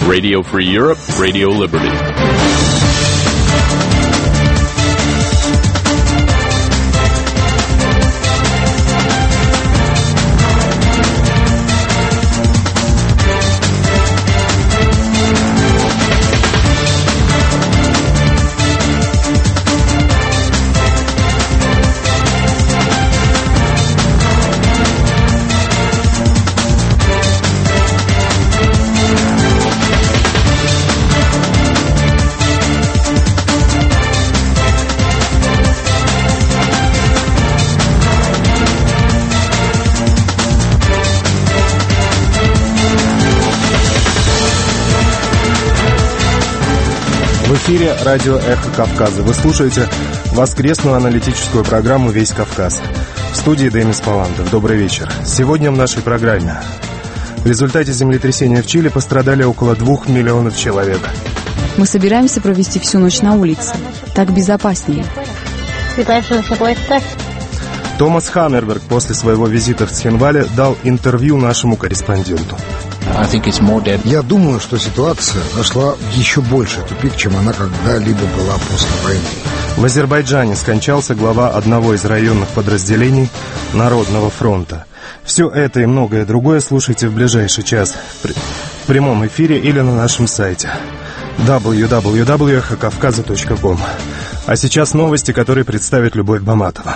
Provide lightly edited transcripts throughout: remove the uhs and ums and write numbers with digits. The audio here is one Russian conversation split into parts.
Radio Free Europe, Radio Liberty. В эфире радио «Эхо Кавказа». Вы слушаете воскресную аналитическую программу «Весь Кавказ». В студии Демис Паландов. Добрый вечер. Сегодня в нашей программе. В результате землетрясения в Чили пострадали около 2 миллионов человек. Мы собираемся провести всю ночь на улице. Так безопаснее. Томас Хаммерберг после своего визита в Цхинвале дал интервью нашему корреспонденту. Я думаю, что ситуация зашла в еще больший тупик, чем она когда-либо была после войны. В Азербайджане скончался глава одного из районных подразделений Народного фронта. Все это и многое другое слушайте в ближайший час в прямом эфире или на нашем сайте www.ekhokavkaza.com. А сейчас новости, которые представит Любовь Баматова.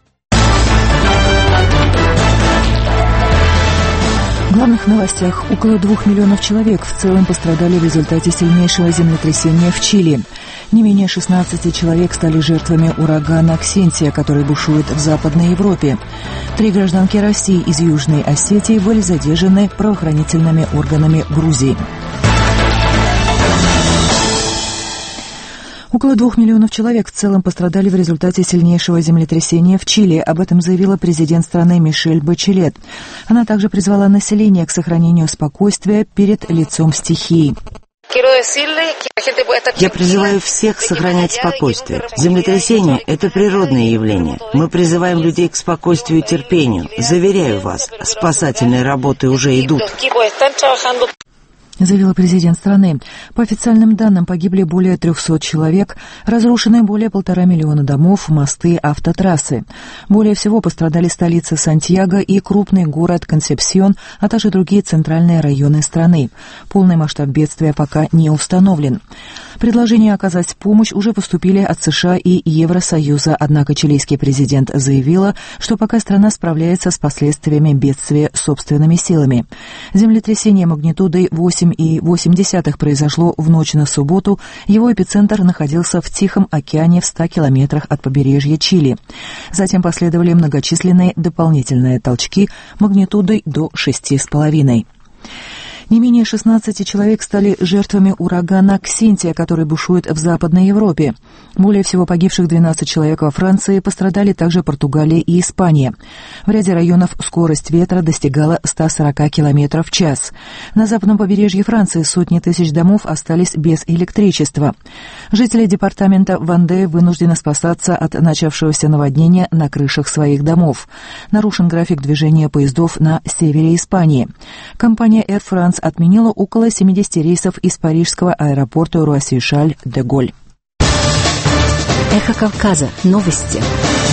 В главных новостях. Около 2 миллионов человек в целом пострадали в результате сильнейшего землетрясения в Чили. Не менее 16 человек стали жертвами урагана Ксентия, который бушует в Западной Европе. 3 гражданки России из Южной Осетии были задержаны правоохранительными органами Грузии. Около 2 миллионов человек в целом пострадали в результате сильнейшего землетрясения в Чили. Об этом заявила президент страны Мишель Бачелет. Она также призвала население к сохранению спокойствия перед лицом стихии. Я призываю всех сохранять спокойствие. Землетрясение – это природное явление. Мы призываем людей к спокойствию и терпению. Заверяю вас, спасательные работы уже идут. Заявила президент страны. По официальным данным, погибли более 300 человек, разрушены более 1,5 миллиона домов, мосты, автотрассы. Более всего пострадали столица Сантьяго и крупный город Консепсьон, а также другие центральные районы страны. Полный масштаб бедствия пока не установлен. Предложения оказать помощь уже поступили от США и Евросоюза, однако чилийский президент заявила, что пока страна справляется с последствиями бедствия собственными силами. Землетрясение магнитудой 8,8 произошло в ночь на субботу. Его эпицентр находился в Тихом океане в 100 километрах от побережья Чили. Затем последовали многочисленные дополнительные толчки магнитудой до 6,5. Не менее 16 человек стали жертвами урагана Ксентия, который бушует в Западной Европе. Более всего погибших 12 человек во Франции, пострадали также Португалия и Испания. В ряде районов скорость ветра достигала 140 км в час. На западном побережье Франции сотни тысяч домов остались без электричества. Жители департамента Ванде вынуждены спасаться от начавшегося наводнения на крышах своих домов. Нарушен график движения поездов на севере Испании. Компания Air France отменила около 70 рейсов из парижского аэропорта Руасси-Шарль-де-Голь. Эхо Кавказа. Новости.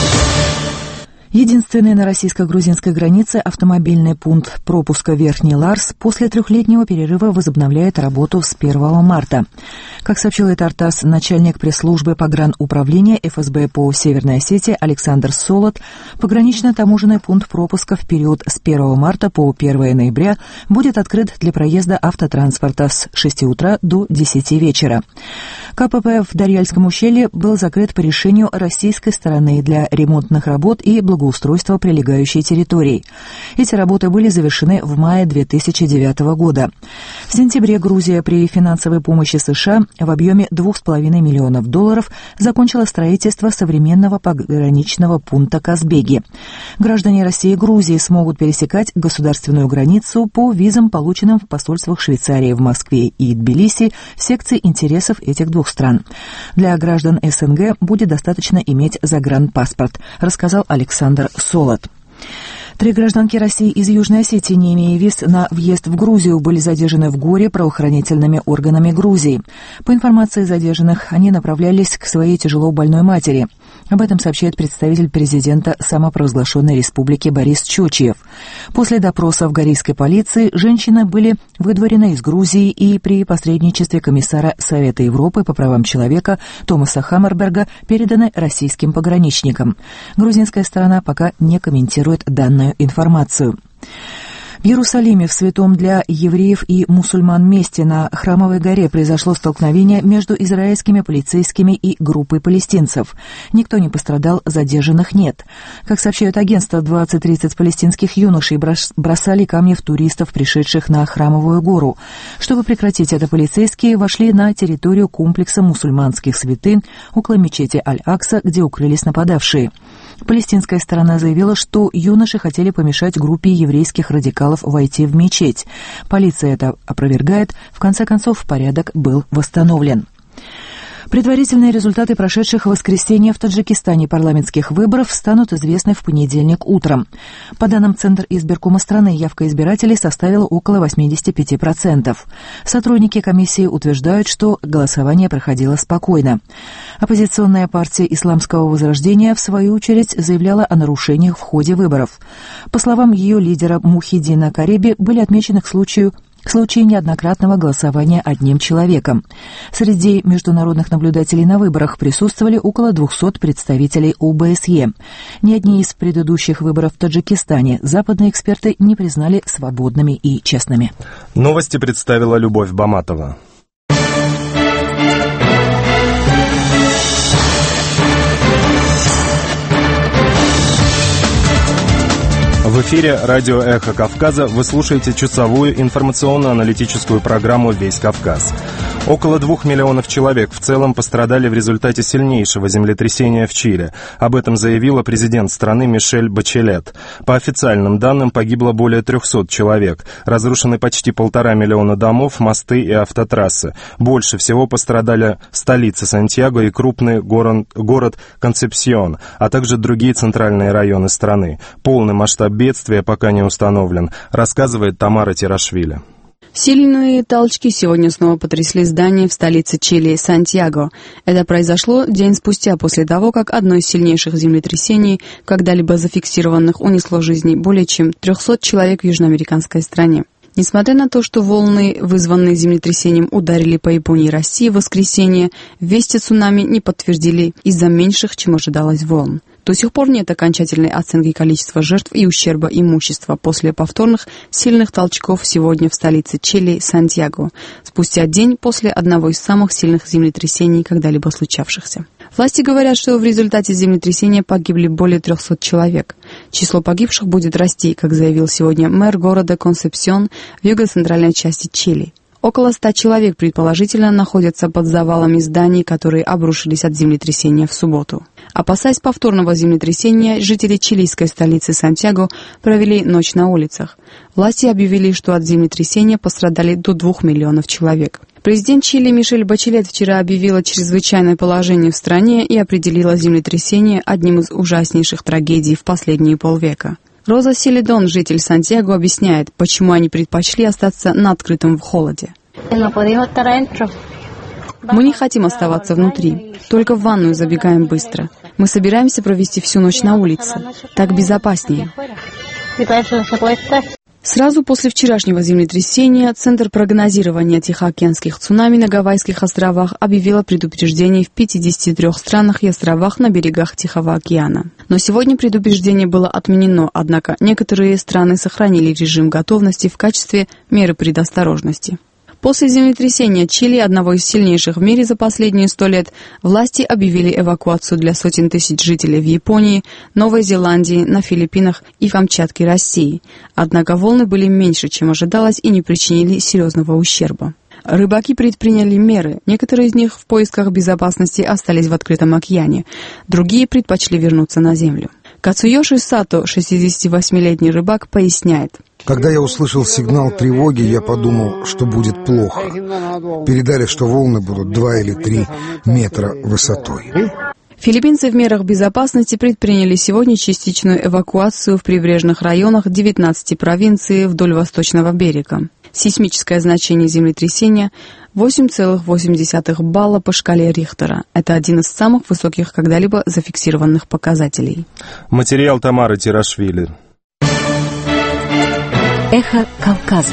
Единственный на российско-грузинской границе автомобильный пункт пропуска Верхний Ларс после 3-летнего перерыва возобновляет работу с 1 марта. Как сообщил ТАРТАСС, начальник пресс-службы погрануправления ФСБ по Северной Осетии Александр Солод, погранично-таможенный пункт пропуска в период с 1 марта по 1 ноября будет открыт для проезда автотранспорта с 6 утра до 10 вечера. КПП в Дарьяльском ущелье был закрыт по решению российской стороны для ремонтных работ и благоустройства прилегающей территории. Эти работы были завершены в мае 2009 года. В сентябре Грузия при финансовой помощи США в объеме $2,5 миллионов закончила строительство современного пограничного пункта Казбеги. Граждане России и Грузии смогут пересекать государственную границу по визам, полученным в посольствах Швейцарии в Москве и Тбилиси в секции интересов этих двух стран. Для граждан СНГ будет достаточно иметь загранпаспорт, рассказал Александр Солод. 3 гражданки России из Южной Осетии, не имея виз на въезд в Грузию, были задержаны в Горе правоохранительными органами Грузии. По информации задержанных, они направлялись к своей тяжело больной матери. Об этом сообщает представитель президента самопровозглашенной республики Борис Чочиев. После допроса в горийской полиции женщины были выдворены из Грузии и при посредничестве комиссара Совета Европы по правам человека Томаса Хаммерберга переданы российским пограничникам. Грузинская сторона пока не комментирует данную информацию. В Иерусалиме, в святом для евреев и мусульман месте на Храмовой горе, произошло столкновение между израильскими полицейскими и группой палестинцев. Никто не пострадал, задержанных нет. Как сообщают агентства, 20-30 палестинских юношей бросали камни в туристов, пришедших на Храмовую гору. Чтобы прекратить это, полицейские вошли на территорию комплекса мусульманских святынь около мечети Аль-Акса, где укрылись нападавшие. Палестинская сторона заявила, что юноши хотели помешать группе еврейских радикалов войти в мечеть. Полиция это опровергает. В конце концов, порядок был восстановлен. Предварительные результаты прошедших в воскресенье в Таджикистане парламентских выборов станут известны в понедельник утром. По данным Центра избиркома страны, явка избирателей составила около 85%. Сотрудники комиссии утверждают, что голосование проходило спокойно. Оппозиционная партия Исламского возрождения, в свою очередь, заявляла о нарушениях в ходе выборов. По словам ее лидера Мухиддина Кареби, были отмечены к случаю неоднократного голосования одним человеком. Среди международных наблюдателей на выборах присутствовали около 200 представителей ОБСЕ. Ни одни из предыдущих выборов в Таджикистане западные эксперты не признали свободными и честными. Новости представила Любовь Баматова. В эфире радио «Эхо Кавказа» вы слушаете часовую информационно-аналитическую программу «Весь Кавказ». Около 2 миллионов человек в целом пострадали в результате сильнейшего землетрясения в Чили. Об этом заявила президент страны Мишель Бачелет. По официальным данным, погибло более 300 человек. Разрушены почти 1,5 миллиона домов, мосты и автотрассы. Больше всего пострадали столица Сантьяго и крупный город Консепсьон, а также другие центральные районы страны. Полный масштаб бедствия пока не установлен, рассказывает Тамара Тирашвили. Сильные толчки сегодня снова потрясли здание в столице Чили, Сантьяго. Это произошло день спустя после того, как одно из сильнейших землетрясений, когда-либо зафиксированных, унесло жизни более чем 300 человек в южноамериканской стране. Несмотря на то, что волны, вызванные землетрясением, ударили по Японии и России в воскресенье, вести цунами не подтвердили из-за меньших, чем ожидалось, волн. До сих пор нет окончательной оценки количества жертв и ущерба имущества после повторных сильных толчков сегодня в столице Чили, Сантьяго, спустя день после одного из самых сильных землетрясений, когда-либо случавшихся. Власти говорят, что в результате землетрясения погибли более 300 человек. Число погибших будет расти, как заявил сегодня мэр города Консепсьон в юго-центральной части Чили. Около 100 человек, предположительно, находятся под завалами зданий, которые обрушились от землетрясения в субботу. Опасаясь повторного землетрясения, жители чилийской столицы Сантьяго провели ночь на улицах. Власти объявили, что от землетрясения пострадали до 2 миллионов человек. Президент Чили Мишель Бачелет вчера объявила чрезвычайное положение в стране и определила землетрясение одним из ужаснейших трагедий в последние полвека. Роза Селидон, житель Сантьяго, объясняет, почему они предпочли остаться на открытом в холоде. Мы не хотим оставаться внутри, только в ванную забегаем быстро. Мы собираемся провести всю ночь на улице. Так безопаснее. Сразу после вчерашнего землетрясения Центр прогнозирования тихоокеанских цунами на Гавайских островах объявил предупреждение в 53 странах и островах на берегах Тихого океана. Но сегодня предупреждение было отменено, однако некоторые страны сохранили режим готовности в качестве меры предосторожности. После землетрясения Чили, одного из сильнейших в мире за последние 100 лет, власти объявили эвакуацию для сотен тысяч жителей в Японии, Новой Зеландии, на Филиппинах и Камчатке России. Однако волны были меньше, чем ожидалось, и не причинили серьезного ущерба. Рыбаки предприняли меры. Некоторые из них в поисках безопасности остались в открытом океане. Другие предпочли вернуться на землю. Кацуёши Сато, 68-летний рыбак, поясняет. Когда я услышал сигнал тревоги, я подумал, что будет плохо. Передали, что волны будут 2 или 3 метра высотой. Филиппинцы в мерах безопасности предприняли сегодня частичную эвакуацию в прибрежных районах 19 провинций вдоль восточного берега. Сейсмическое значение землетрясения 8,8 балла по шкале Рихтера. Это один из самых высоких когда-либо зафиксированных показателей. Материал Тамары Тирашвили. Эхо Кавказа.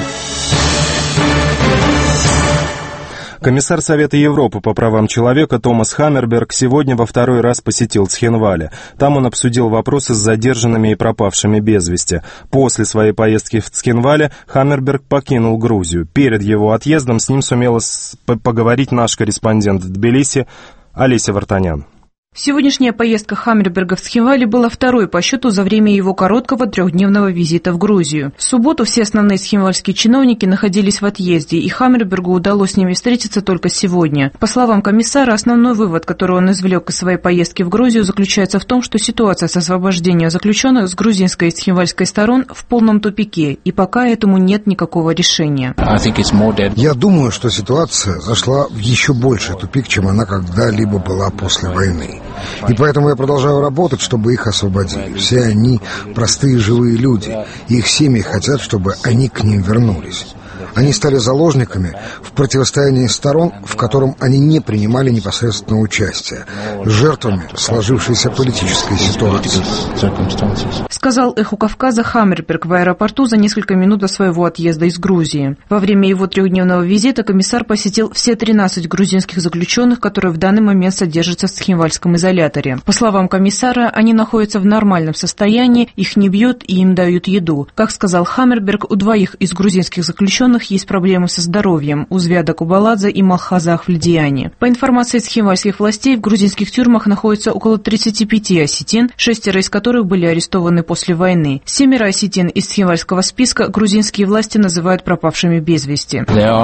Комиссар Совета Европы по правам человека Томас Хаммерберг сегодня во второй раз посетил Цхинвале. Там он обсудил вопросы с задержанными и пропавшими без вести. После своей поездки в Цхинвале Хаммерберг покинул Грузию. Перед его отъездом с ним сумела поговорить наш корреспондент в Тбилиси Олеся Вартанян. Сегодняшняя поездка Хаммерберга в Цхинвале была второй по счету за время его короткого трехдневного визита в Грузию. В субботу все основные цхинвальские чиновники находились в отъезде, и Хаммербергу удалось с ними встретиться только сегодня. По словам комиссара, основной вывод, который он извлек из своей поездки в Грузию, заключается в том, что ситуация с освобождением заключенных с грузинской и цхинвальской сторон в полном тупике, и пока этому нет никакого решения. Я думаю, что ситуация зашла в еще больший тупик, чем она когда-либо была после войны. И поэтому я продолжаю работать, чтобы их освободили. Все они простые живые люди, и их семьи хотят, чтобы они к ним вернулись. Они стали заложниками в противостоянии сторон, в котором они не принимали непосредственного участия, жертвами сложившейся политической ситуации. Сказал «Эху Кавказа» Хаммерберг в аэропорту за несколько минут до своего отъезда из Грузии. Во время его трехдневного визита комиссар посетил все 13 грузинских заключенных, которые в данный момент содержатся в Цхинвальском изоляторе. По словам комиссара, они находятся в нормальном состоянии, их не бьют и им дают еду. Как сказал Хаммерберг, у двоих из грузинских заключенных есть проблемы со здоровьем – у Звяда Кубаладзе и Малхаза Ахвальдиани. По информации цхинвальских властей, в грузинских тюрьмах находится около 35 осетин, 6 из которых были арестованы после войны. 7 осетин из цхинвальского списка грузинские власти называют пропавшими без вести.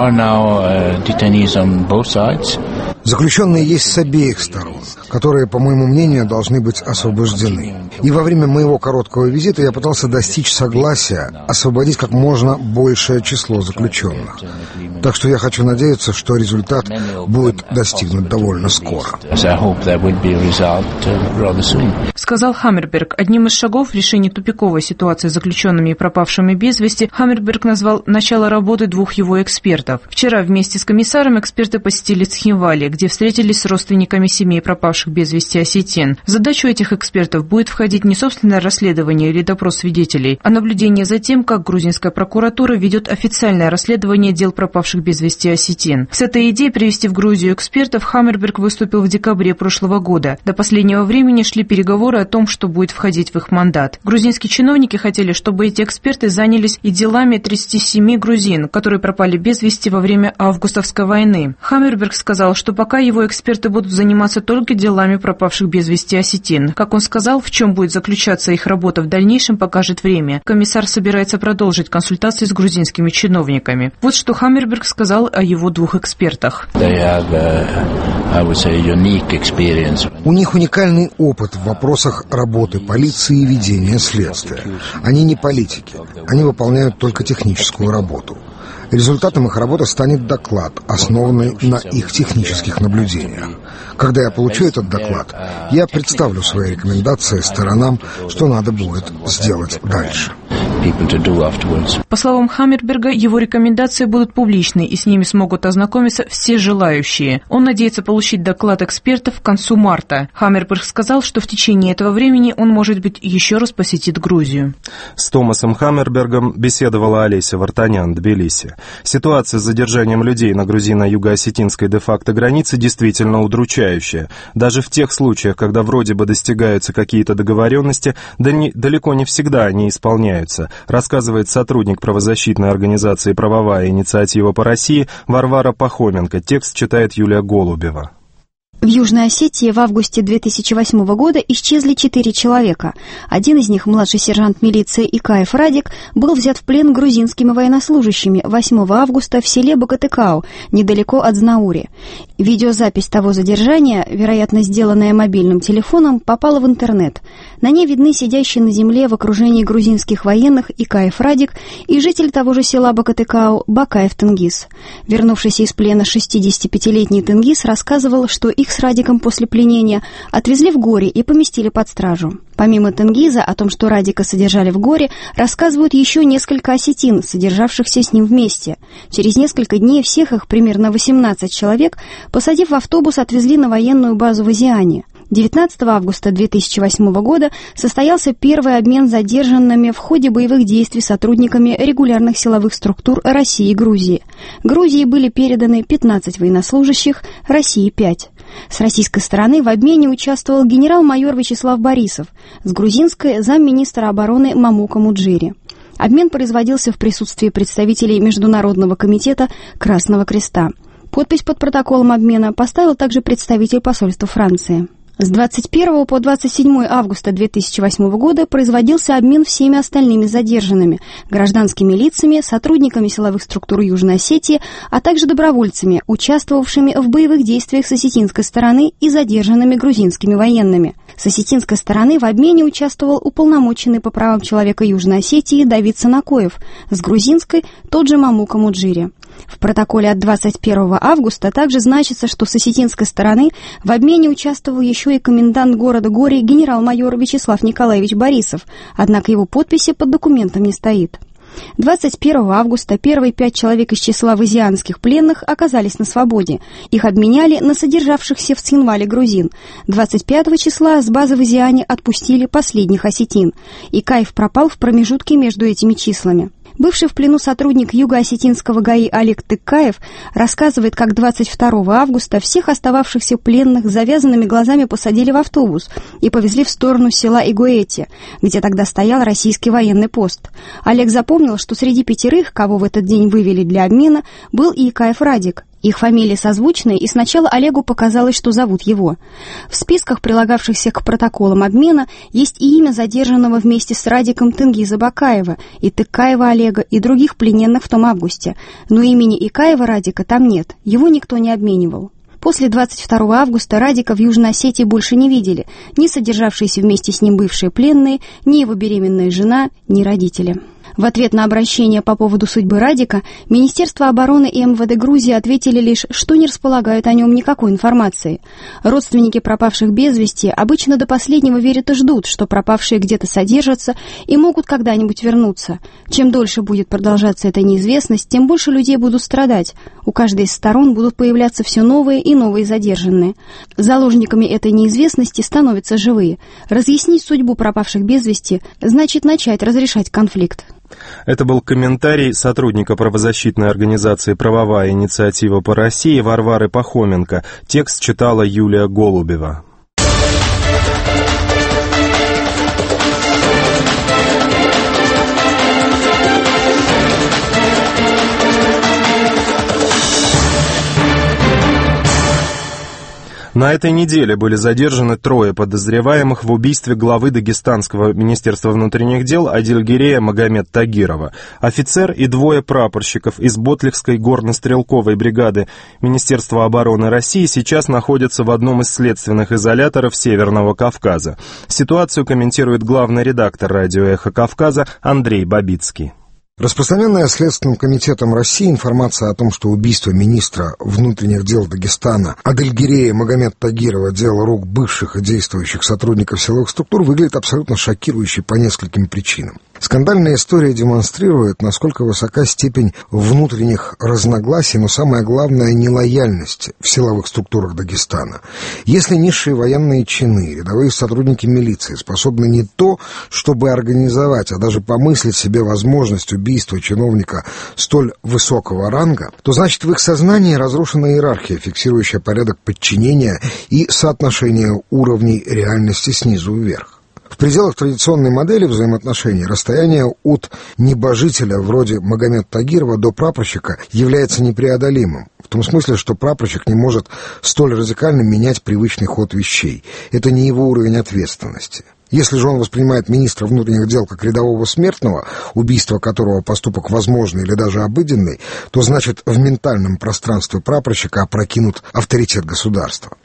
Заключенные есть с обеих сторон, которые, по моему мнению, должны быть освобождены. И во время моего короткого визита я пытался достичь согласия освободить как можно большее число заключенных. Так что я хочу надеяться, что результат будет достигнут довольно скоро. Сказал Хаммерберг. Одним из шагов в решении тупиковой ситуации с заключенными и пропавшими без вести Хаммерберг назвал начало работы 2 его экспертов. Вчера вместе с комиссаром эксперты посетили Цхинвали, где встретились с родственниками семей пропавших без вести осетин. В задачу этих экспертов будет входить не собственное расследование или допрос свидетелей, а наблюдение за тем, как грузинская прокуратура ведет официальное расследование дел пропавших без вести осетин. С этой идеей привести в Грузию экспертов Хаммерберг выступил в декабре прошлого года. До последнего времени шли переговоры о том, что будет входить в их мандат. Грузинские чиновники хотели, чтобы эти эксперты занялись и делами 37 грузин, которые пропали без вести во время августовской войны. Хаммерберг сказал, что пока его эксперты будут заниматься только делами пропавших без вести осетин. Как он сказал, в чем будет заключаться их работа в дальнейшем, покажет время. Комиссар собирается продолжить консультации с грузинскими чиновниками. Вот что Хаммерберг сказал о его 2 экспертах. У них уникальный опыт в вопросах работы полиции и ведения следствия. Они не политики, они выполняют только техническую работу. Результатом их работы станет доклад, основанный на их технических наблюдениях. Когда я получу этот доклад, я представлю свои рекомендации сторонам, что надо будет сделать дальше. По словам Хаммерберга, его рекомендации будут публичны, и с ними смогут ознакомиться все желающие. Он надеется получить доклад экспертов к концу марта. Хаммерберг сказал, что в течение этого времени он, может быть, еще раз посетит Грузию. С Томасом Хаммербергом беседовала Олеся Вартанян, Тбилиси. Ситуация с задержанием людей на грузино-юго-осетинской де-факто границе действительно удручающая. Даже в тех случаях, когда вроде бы достигаются какие-то договоренности, далеко не всегда они исполняются, рассказывает сотрудник правозащитной организации «Правовая инициатива по России» Варвара Пахоменко. Текст читает Юлия Голубева. В Южной Осетии в августе 2008 года исчезли 4 человека. Один из них, младший сержант милиции Икаев Радик, был взят в плен грузинскими военнослужащими 8 августа в селе Бакатыкау, недалеко от Знаури. Видеозапись того задержания, вероятно, сделанная мобильным телефоном, попала в интернет. На ней видны сидящий на земле в окружении грузинских военных Икаев Радик и житель того же села Бакатыкау Бакаев Тенгиз. Вернувшийся из плена 65-летний Тенгиз рассказывал, что их с Радиком после пленения отвезли в Горе и поместили под стражу. Помимо Тенгиза, о том, что Радика содержали в Горе, рассказывают еще несколько осетин, содержавшихся с ним вместе. Через несколько дней всех их, примерно 18 человек, посадив в автобус, отвезли на военную базу в Азиане. 19 августа 2008 года состоялся первый обмен задержанными в ходе боевых действий сотрудниками регулярных силовых структур России и Грузии. Грузии были переданы 15 военнослужащих, России 5. С российской стороны в обмене участвовал генерал-майор Вячеслав Борисов, с грузинской – замминистра обороны Мамука Муджири. Обмен производился в присутствии представителей Международного комитета Красного Креста. Подпись под протоколом обмена поставил также представитель посольства Франции. С 21 по 27 августа 2008 года производился обмен всеми остальными задержанными, гражданскими лицами, сотрудниками силовых структур Южной Осетии, а также добровольцами, участвовавшими в боевых действиях с осетинской стороны и задержанными грузинскими военными. С осетинской стороны в обмене участвовал уполномоченный по правам человека Южной Осетии Давид Санакоев, с грузинской – тот же Мамука Муджири. В протоколе от 21 августа также значится, что с осетинской стороны в обмене участвовал еще и комендант города Гори генерал-майор Вячеслав Николаевич Борисов, однако его подписи под документом не стоит. 21 августа первые 5 человек из числа азианских пленных оказались на свободе. Их обменяли на содержавшихся в Цхинвале грузин. 25 числа с базы в Азиане отпустили последних осетин. Икаев пропал в промежутке между этими числами. Бывший в плену сотрудник юго-осетинского ГАИ Олег Тыккаев рассказывает, как 22 августа всех остававшихся пленных с завязанными глазами посадили в автобус и повезли в сторону села Игуэти, где тогда стоял российский военный пост. Олег запомнил, что среди 5, кого в этот день вывели для обмена, был и Икаев Радик. Их фамилии созвучные, и сначала Олегу показалось, что зовут его. В списках, прилагавшихся к протоколам обмена, есть и имя задержанного вместе с Радиком Тенгиза Бакаева, и Тыккаева Олега, и других плененных в том августе. Но имени Икаева Радика там нет, его никто не обменивал. После 22 августа Радика в Южной Осетии больше не видели, ни содержавшиеся вместе с ним бывшие пленные, ни его беременная жена, ни родители. В ответ на обращение по поводу судьбы Радика Министерство обороны и МВД Грузии ответили лишь, что не располагают о нем никакой информации. Родственники пропавших без вести обычно до последнего верят и ждут, что пропавшие где-то содержатся и могут когда-нибудь вернуться. Чем дольше будет продолжаться эта неизвестность, тем больше людей будут страдать. У каждой из сторон будут появляться все новые и новые задержанные. Заложниками этой неизвестности становятся живые. Разъяснить судьбу пропавших без вести значит начать разрешать конфликт. Это был комментарий сотрудника правозащитной организации «Правовая инициатива по России» Варвары Пахоменко. Текст читала Юлия Голубева. На этой неделе были задержаны 3 подозреваемых в убийстве главы Дагестанского министерства внутренних дел Адильгерея Магомед Тагирова. Офицер и 2 прапорщиков из Ботлихской горно-стрелковой бригады Министерства обороны России сейчас находятся в одном из следственных изоляторов Северного Кавказа. Ситуацию комментирует главный редактор радио «Эхо Кавказа» Андрей Бабицкий. Распространенная Следственным комитетом России информация о том, что убийство министра внутренних дел Дагестана Адильгерея Магомед Тагирова дело рук бывших и действующих сотрудников силовых структур выглядит абсолютно шокирующей по нескольким причинам. Скандальная история демонстрирует, насколько высока степень внутренних разногласий, но самое главное — нелояльности в силовых структурах Дагестана. Если низшие военные чины, рядовые сотрудники милиции способны не то, чтобы организовать, а даже помыслить себе возможность убийства чиновника столь высокого ранга, то значит в их сознании разрушена иерархия, фиксирующая порядок подчинения и соотношение уровней реальности снизу вверх. В пределах традиционной модели взаимоотношений расстояние от небожителя вроде Магомед Тагирова до прапорщика является непреодолимым. В том смысле, что прапорщик не может столь радикально менять привычный ход вещей. Это не его уровень ответственности. Если же он воспринимает министра внутренних дел как рядового смертного, убийство которого поступок возможный или даже обыденный, то значит в ментальном пространстве прапорщика опрокинут авторитет государства.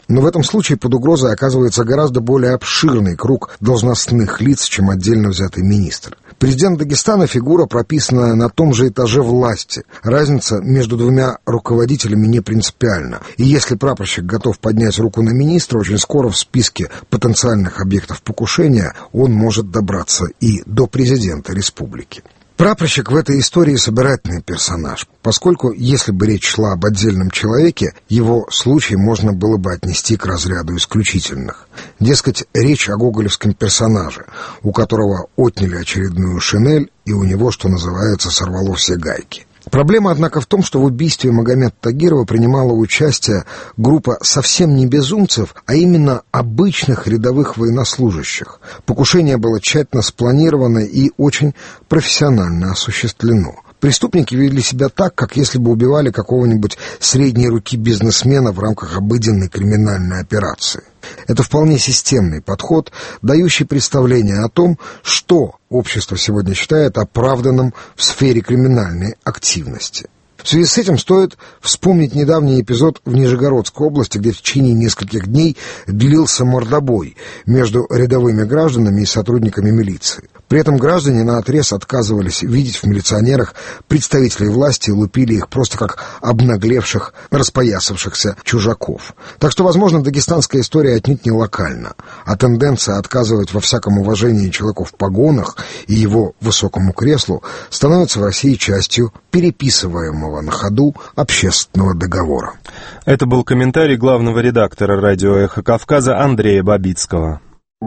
Но в этом случае под угрозой оказывается гораздо более обширный круг должностных лиц, чем отдельно взятый министр. Президент Дагестана — фигура, прописанная на том же этаже власти. Разница между двумя руководителями не принципиальна. И если прапорщик готов поднять руку на министра, очень скоро в списке потенциальных объектов покушения он может добраться и до президента республики. Прапорщик в этой истории собирательный персонаж, поскольку, если бы речь шла об отдельном человеке, его случай можно было бы отнести к разряду исключительных. Дескать, речь о гоголевском персонаже, у которого отняли очередную шинель, и у него, что называется, сорвало все гайки. Проблема, однако, в том, что в убийстве Магомеда Тагирова принимала участие группа совсем не безумцев, а именно обычных рядовых военнослужащих. Покушение было тщательно спланировано и очень профессионально осуществлено. Преступники вели себя так, как если бы убивали какого-нибудь средней руки бизнесмена в рамках обыденной криминальной операции. Это вполне системный подход, дающий представление о том, что общество сегодня считает оправданным в сфере криминальной активности. В связи с этим стоит вспомнить недавний эпизод в Нижегородской области, где в течение нескольких дней длился мордобой между рядовыми гражданами и сотрудниками милиции. При этом граждане наотрез отказывались видеть в милиционерах представителей власти и лупили их просто как обнаглевших, распоясавшихся чужаков. Так что, возможно, дагестанская история отнюдь не локальна, а тенденция отказывать во всяком уважении человеку в погонах и его высокому креслу становится в России частью переписываемого на ходу общественного договора. Это был комментарий главного редактора радио «Эхо Кавказа» Андрея Бабицкого.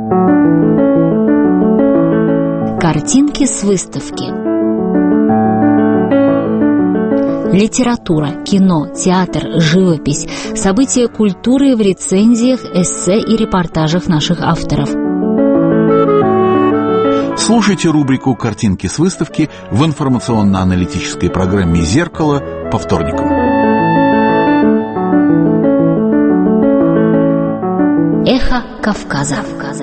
Картинки с выставки. Литература, кино, театр, живопись, события культуры в рецензиях, эссе и репортажах наших авторов. Слушайте рубрику «Картинки с выставки» в информационно-аналитической программе «Зеркало» по вторникам. Эхо Кавказа.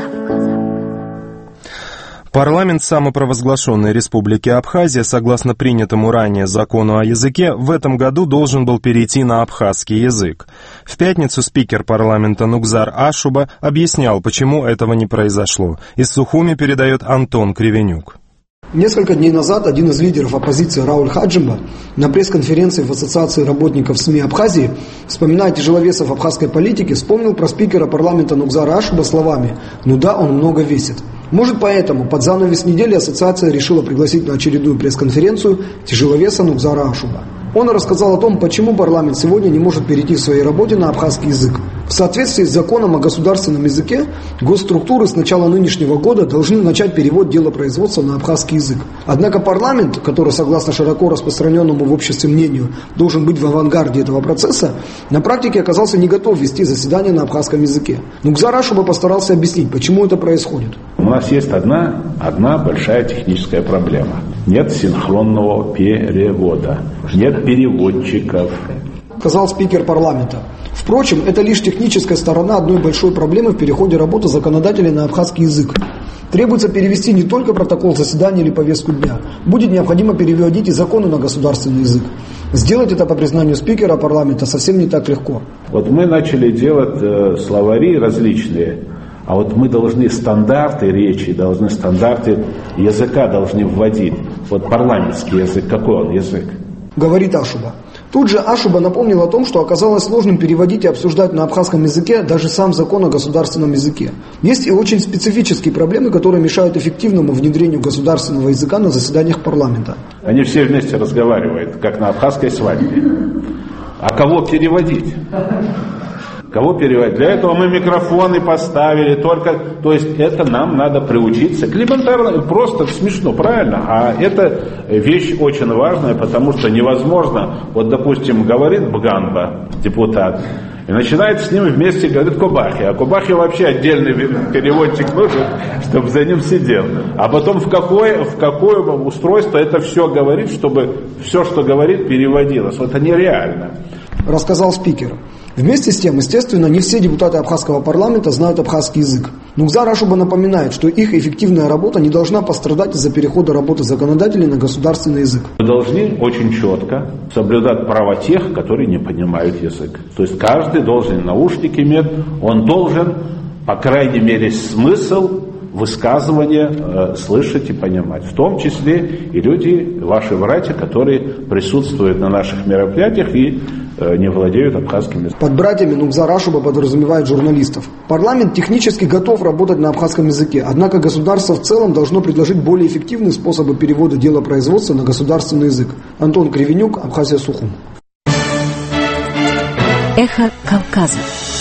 Парламент самопровозглашенной Республики Абхазия, согласно принятому ранее закону о языке, в этом году должен был перейти на абхазский язык. В пятницу спикер парламента Нугзар Ашуба объяснял, почему этого не произошло. Из Сухуми передает Антон Кривенюк. Несколько дней назад один из лидеров оппозиции Рауль Хаджимба на пресс-конференции в Ассоциации работников СМИ Абхазии, вспоминая тяжеловесов абхазской политики, вспомнил про спикера парламента Нугзара Ашуба словами «Ну да, он много весит». Может, поэтому под занавес недели ассоциация решила пригласить на очередную пресс-конференцию тяжеловеса Нугзара Ашуба. Он рассказал о том, почему парламент сегодня не может перейти в своей работе на абхазский язык. В соответствии с законом о государственном языке, госструктуры с начала нынешнего года должны начать перевод делопроизводства на абхазский язык. Однако парламент, который, согласно широко распространенному в обществе мнению, должен быть в авангарде этого процесса, на практике оказался не готов вести заседание на абхазском языке. Нугзар Ашуба постарался объяснить, почему это происходит. У нас есть одна большая техническая проблема. Нет синхронного перевода. Нет переводчиков. Сказал спикер парламента. Впрочем, это лишь техническая сторона одной большой проблемы в переходе работы законодателей на абхазский язык. Требуется перевести не только протокол заседания или повестку дня. Будет необходимо переводить и законы на государственный язык. Сделать это, по признанию спикера парламента, совсем не так легко. Вот мы начали делать словари различные, а вот мы должны стандарты речи, стандарты языка должны вводить. Вот парламентский язык, какой он язык? Говорит Ашуба. Тут же Ашуба напомнил о том, что оказалось сложным переводить и обсуждать на абхазском языке даже сам закон о государственном языке. Есть и очень специфические проблемы, которые мешают эффективному внедрению государственного языка на заседаниях парламента. Они все вместе разговаривают, как на абхазской свадьбе. А кого переводить? Кого переводить? Для этого мы микрофоны поставили, то есть это нам надо приучиться. Элементарно, просто смешно, правильно? А это вещь очень важная, потому что невозможно, вот допустим, говорит Бганба, депутат, и начинает с ним вместе говорить Кобахи. А Кобахи вообще отдельный переводчик нужен, чтобы за ним сидел. А потом в какое устройство это все говорит, чтобы все, что говорит, переводилось. Вот это нереально. рассказал спикер. Вместе с тем, естественно, не все депутаты абхазского парламента знают абхазский язык. Нугзар Ашуба напоминает, что их эффективная работа не должна пострадать из-за перехода работы законодателей на государственный язык. Мы должны очень четко соблюдать права тех, которые не понимают язык. То есть каждый должен наушники иметь, он должен, по крайней мере, смысл высказывания слышать и понимать. В том числе и люди, ваши братья, которые присутствуют на наших мероприятиях и не владеют абхазским языком. Под братьями Нугзар Ашуба подразумевает журналистов. Парламент технически готов работать на абхазском языке, однако государство в целом должно предложить более эффективные способы перевода делопроизводства на государственный язык. Антон Кривенюк, Абхазия, Сухум. Эхо Кавказа.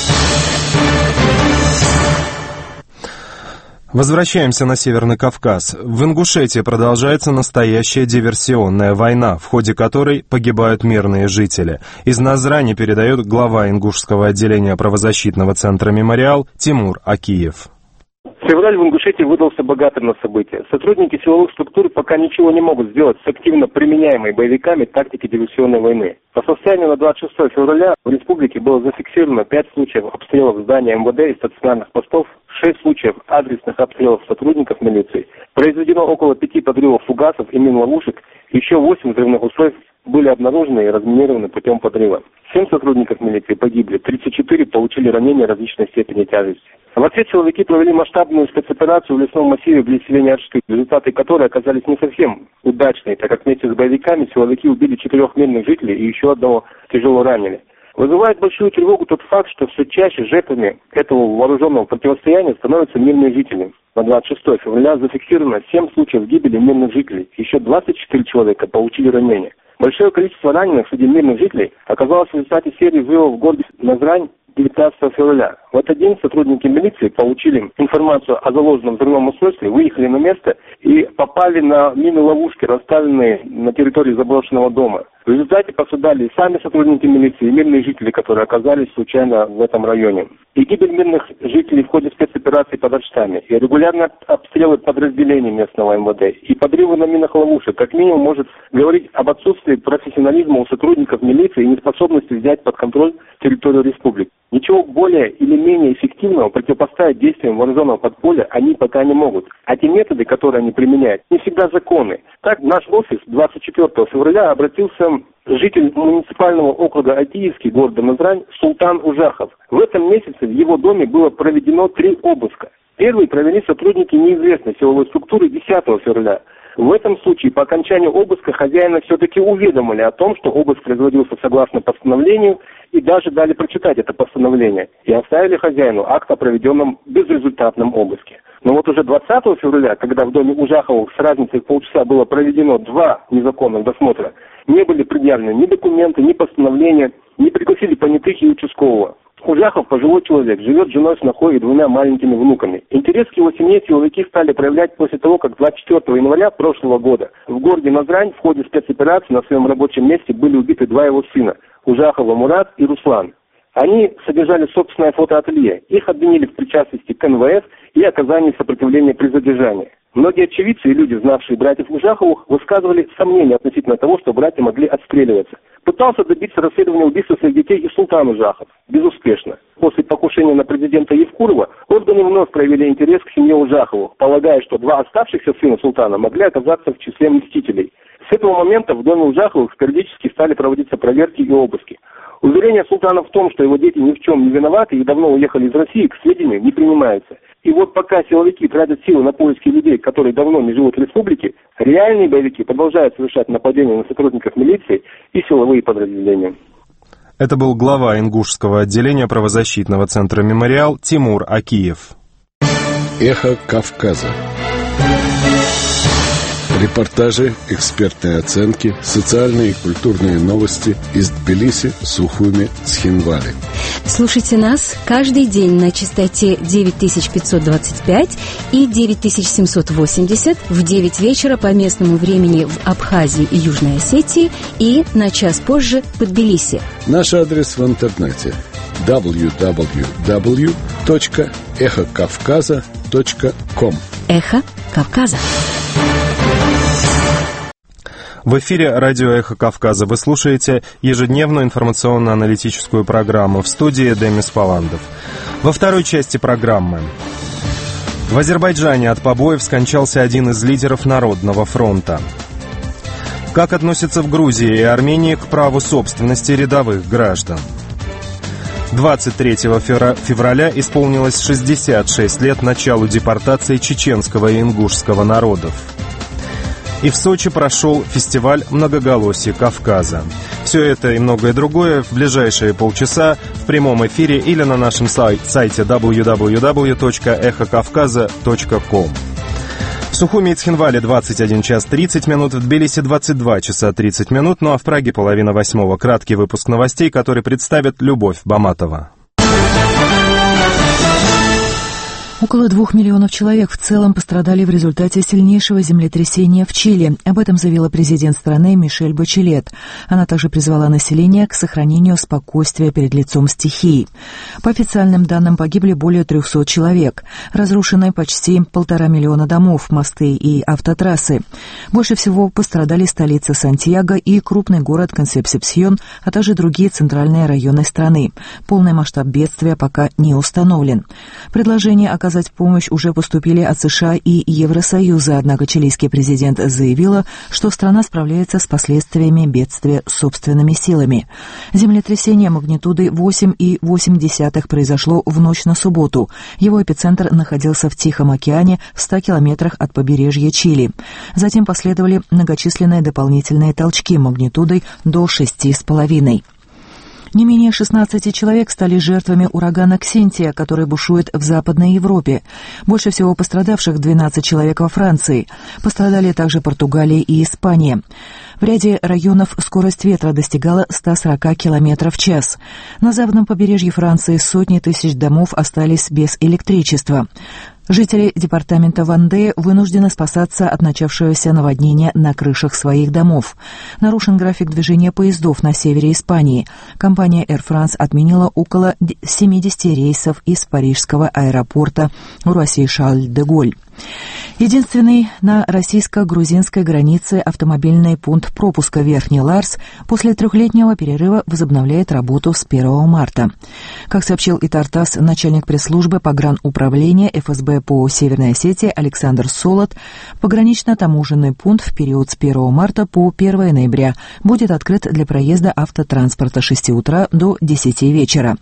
Возвращаемся на Северный Кавказ. В Ингушетии продолжается настоящая диверсионная война, в ходе которой погибают мирные жители. Из Назрани передает глава ингушского отделения правозащитного центра «Мемориал» Тимур Акиев. Февраль в Ингушетии выдался богатым на события. Сотрудники силовых структур пока ничего не могут сделать с активно применяемой боевиками тактики диверсионной войны. По состоянию на 26 февраля в республике было зафиксировано 5 случаев обстрелов здания МВД и стационарных постов, 6 случаев адресных обстрелов сотрудников милиции. Произведено около 5 подрывов фугасов и мин-ловушек, еще 8 взрывных устройств были обнаружены и разминированы путем подрыва. 7 сотрудников милиции погибли, 34 получили ранения различной степени тяжести. В ответ силовики провели масштабную спецоперацию в лесном массиве близ селения Аршки, результаты которой оказались не совсем удачные, так как вместе с боевиками силовики убили 4 мирных жителей и еще одного тяжело ранили. Вызывает большую тревогу тот факт, что все чаще жертвами этого вооруженного противостояния становятся мирные жители. На 26 февраля зафиксировано 7 случаев гибели мирных жителей, еще 24 человека получили ранения. Большое количество раненых среди мирных жителей оказалось в результате серии взрывов в городе Назрань 19 февраля. В этот день сотрудники милиции получили информацию о заложенном взрывном устройстве, выехали на место и попали на мины-ловушки, расставленные на территории заброшенного дома. В результате пострадали и сами сотрудники милиции, и мирные жители, которые оказались случайно в этом районе. И гибель мирных жителей в ходе спецоперации под Арштами, и регулярные обстрелы подразделений местного МВД, и подрывы на минах ловушек, как минимум, может говорить об отсутствии профессионализма у сотрудников милиции и неспособности взять под контроль территорию республики. Ничего более или менее эффективного противопоставить действиям вооруженного подполья они пока не могут. А те методы, которые они применяют, не всегда законны. Так, в наш офис 24 февраля обратился житель муниципального округа Атиевский города Назрань Султан Ужахов. В этом месяце в его доме было проведено 3 обыска. Первый провели сотрудники неизвестной силовой структуры 10 февраля. В этом случае по окончанию обыска хозяина все-таки уведомили о том, что обыск производился согласно постановлению, и даже дали прочитать это постановление, и оставили хозяину акт о проведенном безрезультатном обыске. Но вот уже 20 февраля, когда в доме Ужаховых с разницей в полчаса было проведено 2 незаконных досмотра, не были предъявлены ни документы, ни постановления, не пригласили понятых и участкового. Ужахов пожилой человек, живет с женой, снохой и 2 маленькими внуками. Интерес к его семье силовики стали проявлять после того, как 24 января прошлого года в городе Назрань в ходе спецоперации на своем рабочем месте были убиты 2 его сына, Ужахова Мурат и Руслан. Они содержали собственное фотоателье. Их обвинили в причастности к НВС и оказании сопротивления при задержании. Многие очевидцы и люди, знавшие братьев Ужаховых, высказывали сомнения относительно того, что братья могли отстреливаться. Пытался добиться расследования убийства своих детей и Султан Ужахов. Безуспешно. После покушения на президента Евкурова органы вновь проявили интерес к семье Ужаховых, полагая, что 2 оставшихся сына Султана могли оказаться в числе мстителей. С этого момента в доме Ужаховых периодически стали проводиться проверки и обыски. Уверение Султана в том, что его дети ни в чем не виноваты и давно уехали из России, к сведению не принимается. И вот пока силовики тратят силы на поиски людей, которые давно не живут в республике, реальные боевики продолжают совершать нападения на сотрудников милиции и силовые подразделения. Это был глава ингушского отделения правозащитного центра «Мемориал» Тимур Акиев. Эхо Кавказа. Репортажи, экспертные оценки, социальные и культурные новости из Тбилиси, Сухуми, Цхинвали. Слушайте нас каждый день на частоте 9525 и 9780 в 9 вечера по местному времени в Абхазии и Южной Осетии и на час позже в Тбилиси. Наш адрес в интернете www.эхокавказа.com. Эхо Кавказа. В эфире радио «Эхо Кавказа». Вы слушаете ежедневную информационно-аналитическую программу. В студии Демис Паландов. Во второй части программы. В Азербайджане от побоев скончался один из лидеров Народного фронта. Как относятся в Грузии и Армении к праву собственности рядовых граждан? 23 февраля исполнилось 66 лет началу депортации чеченского и ингушского народов. И в Сочи прошел фестиваль «Многоголосие Кавказа». Все это и многое другое в ближайшие полчаса в прямом эфире или на нашем сайте www.эхокавказа.ком. В Сухуми и Цхинвале 21 час 30 минут, в Тбилиси 22 часа 30 минут, ну а в Праге 7:30. Краткий выпуск новостей, который представит Любовь Баматова. Около 2 миллионов человек в целом пострадали в результате сильнейшего землетрясения в Чили. Об этом заявила президент страны Мишель Бачелет. Она также призвала население к сохранению спокойствия перед лицом стихии. По официальным данным, погибли более 300 человек. Разрушены почти 1,5 миллиона домов, мосты и автотрассы. Больше всего пострадали столица Сантьяго и крупный город Консепсьон, а также другие центральные районы страны. Полный масштаб бедствия пока не установлен. Предложение оказать помощь уже поступили от США и Евросоюза, однако чилийский президент заявила, что страна справляется с последствиями бедствия собственными силами. Землетрясение магнитудой 8,8 произошло в ночь на субботу. Его эпицентр находился в Тихом океане в 100 километрах от побережья Чили. Затем последовали многочисленные дополнительные толчки магнитудой до 6,5. Не менее 16 человек стали жертвами урагана Ксентия, который бушует в Западной Европе. Больше всего пострадавших 12 человек во Франции. Пострадали также Португалия и Испания. В ряде районов скорость ветра достигала 140 км в час. На западном побережье Франции сотни тысяч домов остались без электричества. Жители департамента Ванде вынуждены спасаться от начавшегося наводнения на крышах своих домов. Нарушен график движения поездов на севере Испании. Компания Air France отменила около 70 рейсов из парижского аэропорта Руасси-Шарль-де-Голь. Единственный на российско-грузинской границе автомобильный пункт пропуска Верхний Ларс после 3-летнего перерыва возобновляет работу с 1 марта. Как сообщил ИТАР-ТАСС, начальник пресс-службы погрануправления ФСБ по Северной Осетии Александр Солод, погранично-таможенный пункт в период с 1 марта по 1 ноября будет открыт для проезда автотранспорта с 6 утра до 10 вечера.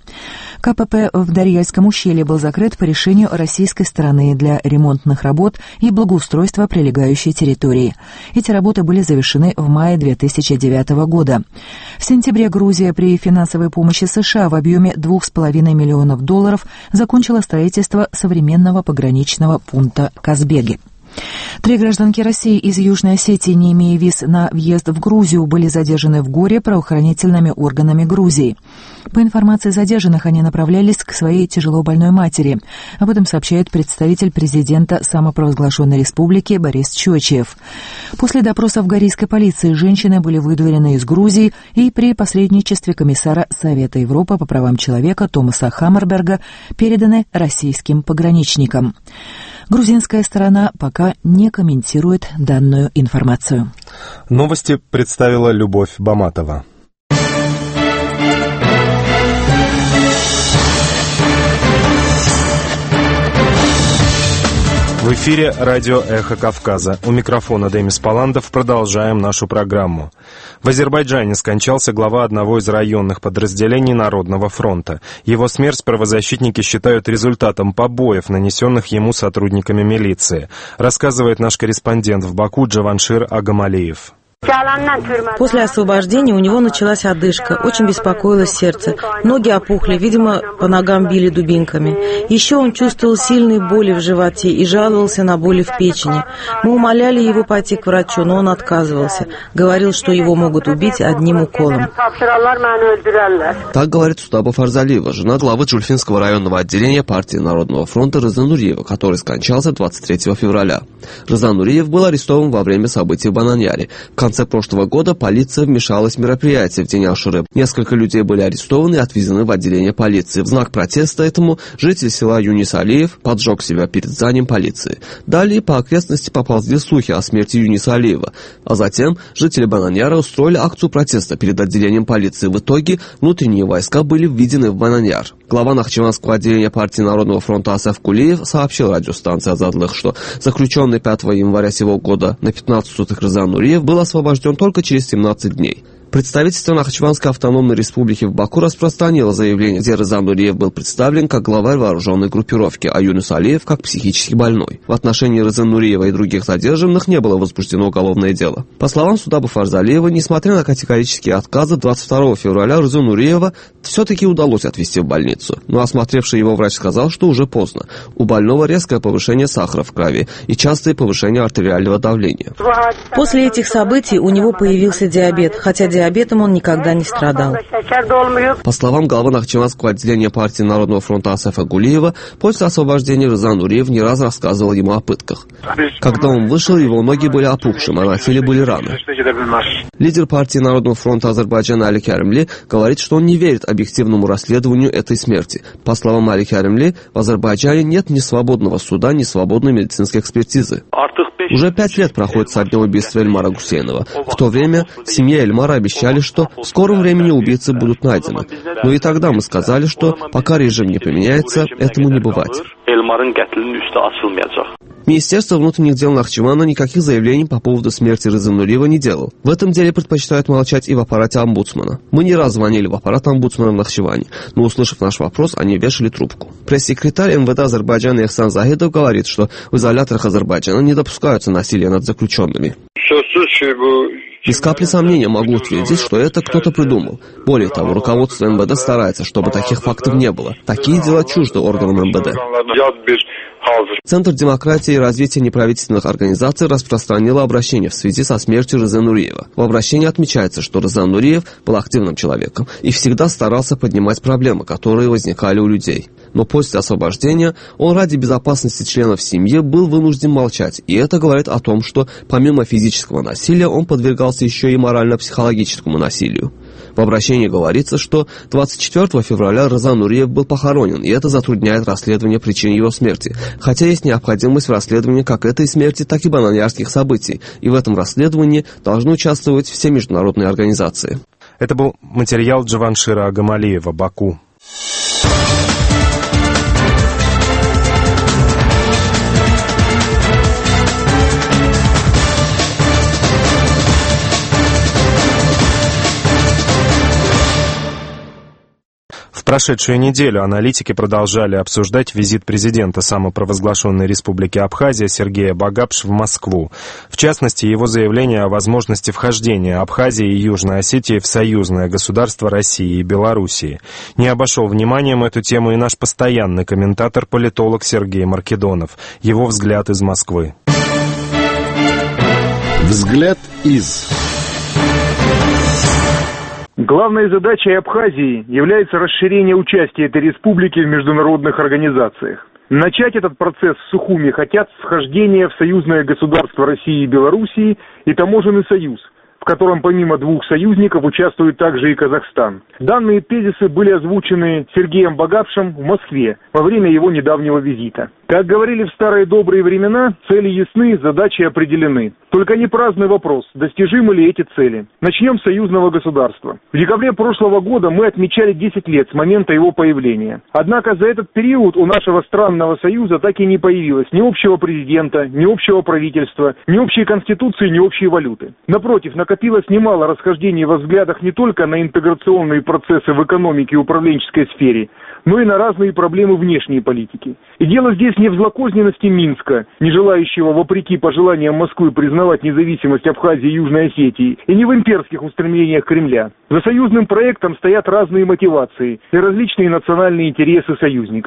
КПП в Дарьяльском ущелье был закрыт по решению российской стороны для ремонтных работ и благоустройства прилегающей территории. Эти работы были завершены в мае 2009 года. В сентябре Грузия при финансовой помощи США в объеме $2,5 миллионов закончила строительство современного пограничного пункта Казбеги. 3 гражданки России из Южной Осетии, не имея виз на въезд в Грузию, были задержаны в Горе правоохранительными органами Грузии. По информации задержанных, они направлялись к своей тяжело больной матери. Об этом сообщает представитель президента самопровозглашенной республики Борис Чойчиев. После допроса в горийской полиции женщины были выдворены из Грузии и при посредничестве комиссара Совета Европы по правам человека Томаса Хаммерберга переданы российским пограничникам. Грузинская сторона пока не комментирует данную информацию. Новости представила Любовь Баматова. В эфире радио «Эхо Кавказа». У микрофона Демис Паландов. Продолжаем нашу программу. В Азербайджане скончался глава одного из районных подразделений Народного фронта. Его смерть правозащитники считают результатом побоев, нанесенных ему сотрудниками милиции, рассказывает наш корреспондент в Баку Джаваншир Агамалиев. После освобождения у него началась одышка, очень беспокоилось сердце, ноги опухли, видимо, по ногам били дубинками. Еще он чувствовал сильные боли в животе и жаловался на боли в печени. Мы умоляли его пойти к врачу, но он отказывался. Говорил, что его могут убить одним уколом. Так говорит Сутаба Фарзалиева, жена главы Джульфинского районного отделения партии Народного фронта Рыза Нуриева, который скончался 23 февраля. Рыза Нуриев был арестован во время событий в Бананьяре. В конце прошлого года полиция вмешалась в мероприятие в день Ашуры. Несколько людей были арестованы и отвезены в отделение полиции. В знак протеста этому житель села Юнис Алиев поджег себя перед зданием полиции. Далее по окрестности поползли слухи о смерти Юниса Алиева. А затем жители Бананьяра устроили акцию протеста перед отделением полиции. В итоге внутренние войска были введены в Бананьяр. Глава Нахчеванского отделения партии Народного фронта Асаф Кулиев сообщил радиостанции Азадлых, что заключенный 5 января сего года на 15 суток Рыза Нуриев был освобожден только через 17 дней. Представительство Нахчеванской автономной республики в Баку распространило заявление, где Рыза Нуриев был представлен как главарь вооруженной группировки, а Юнус Алиев как психически больной. В отношении Рызы Нуриева и других задержанных не было возбуждено уголовное дело. По словам Судабы Фарзалиева, несмотря на категорические отказы, 22 февраля Рызу Нуриева все-таки удалось отвезти в больницу. Но осмотревший его врач сказал, что уже поздно. У больного резкое повышение сахара в крови и частое повышение артериального давления. После этих событий у него появился диабет, хотя диабетом он никогда не страдал. По словам главы Нахчеванского отделения партии Народного фронта Асафа Гулиева, после освобождения Рыза Нуриев не раз рассказывал ему о пытках. Когда он вышел, его ноги были опухшими, а на теле были раны. Лидер партии Народного фронта Азербайджана Али Каримли говорит, что он не верит объективному расследованию этой смерти. По словам Али Каримли, в Азербайджане нет ни свободного суда, ни свободной медицинской экспертизы. Уже 5 лет проходит со дня убийства Эльмара Гусейнова. В то время семье Эльмара обещали, что в скором времени убийцы будут найдены. Но и тогда мы сказали, что пока режим не поменяется, этому не бывать. Министерство внутренних дел Нахчевана никаких заявлений по поводу смерти Рызы Нуриева не делал. В этом деле предпочитают молчать и в аппарате омбудсмана. Мы не раз звонили в аппарат омбудсмана в Нахчеване, но, услышав наш вопрос, они вешали трубку. Пресс-секретарь МВД Азербайджана Ихсан Захидов говорит, что в изоляторах Азербайджана не допускаются насилия над заключенными. Без капли сомнения могу утвердить, что это кто-то придумал. Более того, руководство МВД старается, чтобы таких фактов не было. Такие дела чужды органам МВД. Центр демократии и развития неправительственных организаций распространило обращение в связи со смертью Рызы Нуриева. В обращении отмечается, что Рыза Нуриев был активным человеком и всегда старался поднимать проблемы, которые возникали у людей. Но после освобождения он ради безопасности членов семьи был вынужден молчать, и это говорит о том, что помимо физического насилия он подвергался еще и морально-психологическому насилию. В обращении говорится, что 24 февраля Рыза Нуриев был похоронен, и это затрудняет расследование причин его смерти. Хотя есть необходимость в расследовании как этой смерти, так и бананьярских событий, и в этом расследовании должны участвовать все международные организации. Это был материал Джаваншира Агамалиева, Баку. В прошедшую неделю аналитики продолжали обсуждать визит президента самопровозглашенной республики Абхазия Сергея Багапш в Москву. В частности, его заявление о возможности вхождения Абхазии и Южной Осетии в союзное государство России и Белоруссии. Не обошел вниманием эту тему и наш постоянный комментатор-политолог Сергей Маркедонов. Его взгляд из Москвы. Взгляд из... Главной задачей Абхазии является расширение участия этой республики в международных организациях. Начать этот процесс в Сухуми хотят с вхождения в союзное государство России и Белоруссии и таможенный союз, в котором помимо двух союзников участвует также и Казахстан. Данные тезисы были озвучены Сергеем Багапшем в Москве во время его недавнего визита. Как говорили в старые добрые времена, цели ясны, задачи определены. Только не праздный вопрос, достижимы ли эти цели. Начнем с союзного государства. В декабре прошлого года мы отмечали 10 лет с момента его появления. Однако за этот период у нашего странного союза так и не появилось ни общего президента, ни общего правительства, ни общей конституции, ни общей валюты. Напротив, накопилось немало расхождений во взглядах не только на интеграционные процессы в экономике и управленческой сфере, но и на разные проблемы внешней политики. И дело здесь не в злокозненности Минска, не желающего, вопреки пожеланиям Москвы, признавать независимость Абхазии и Южной Осетии, и не в имперских устремлениях Кремля. За союзным проектом стоят разные мотивации и различные национальные интересы союзников.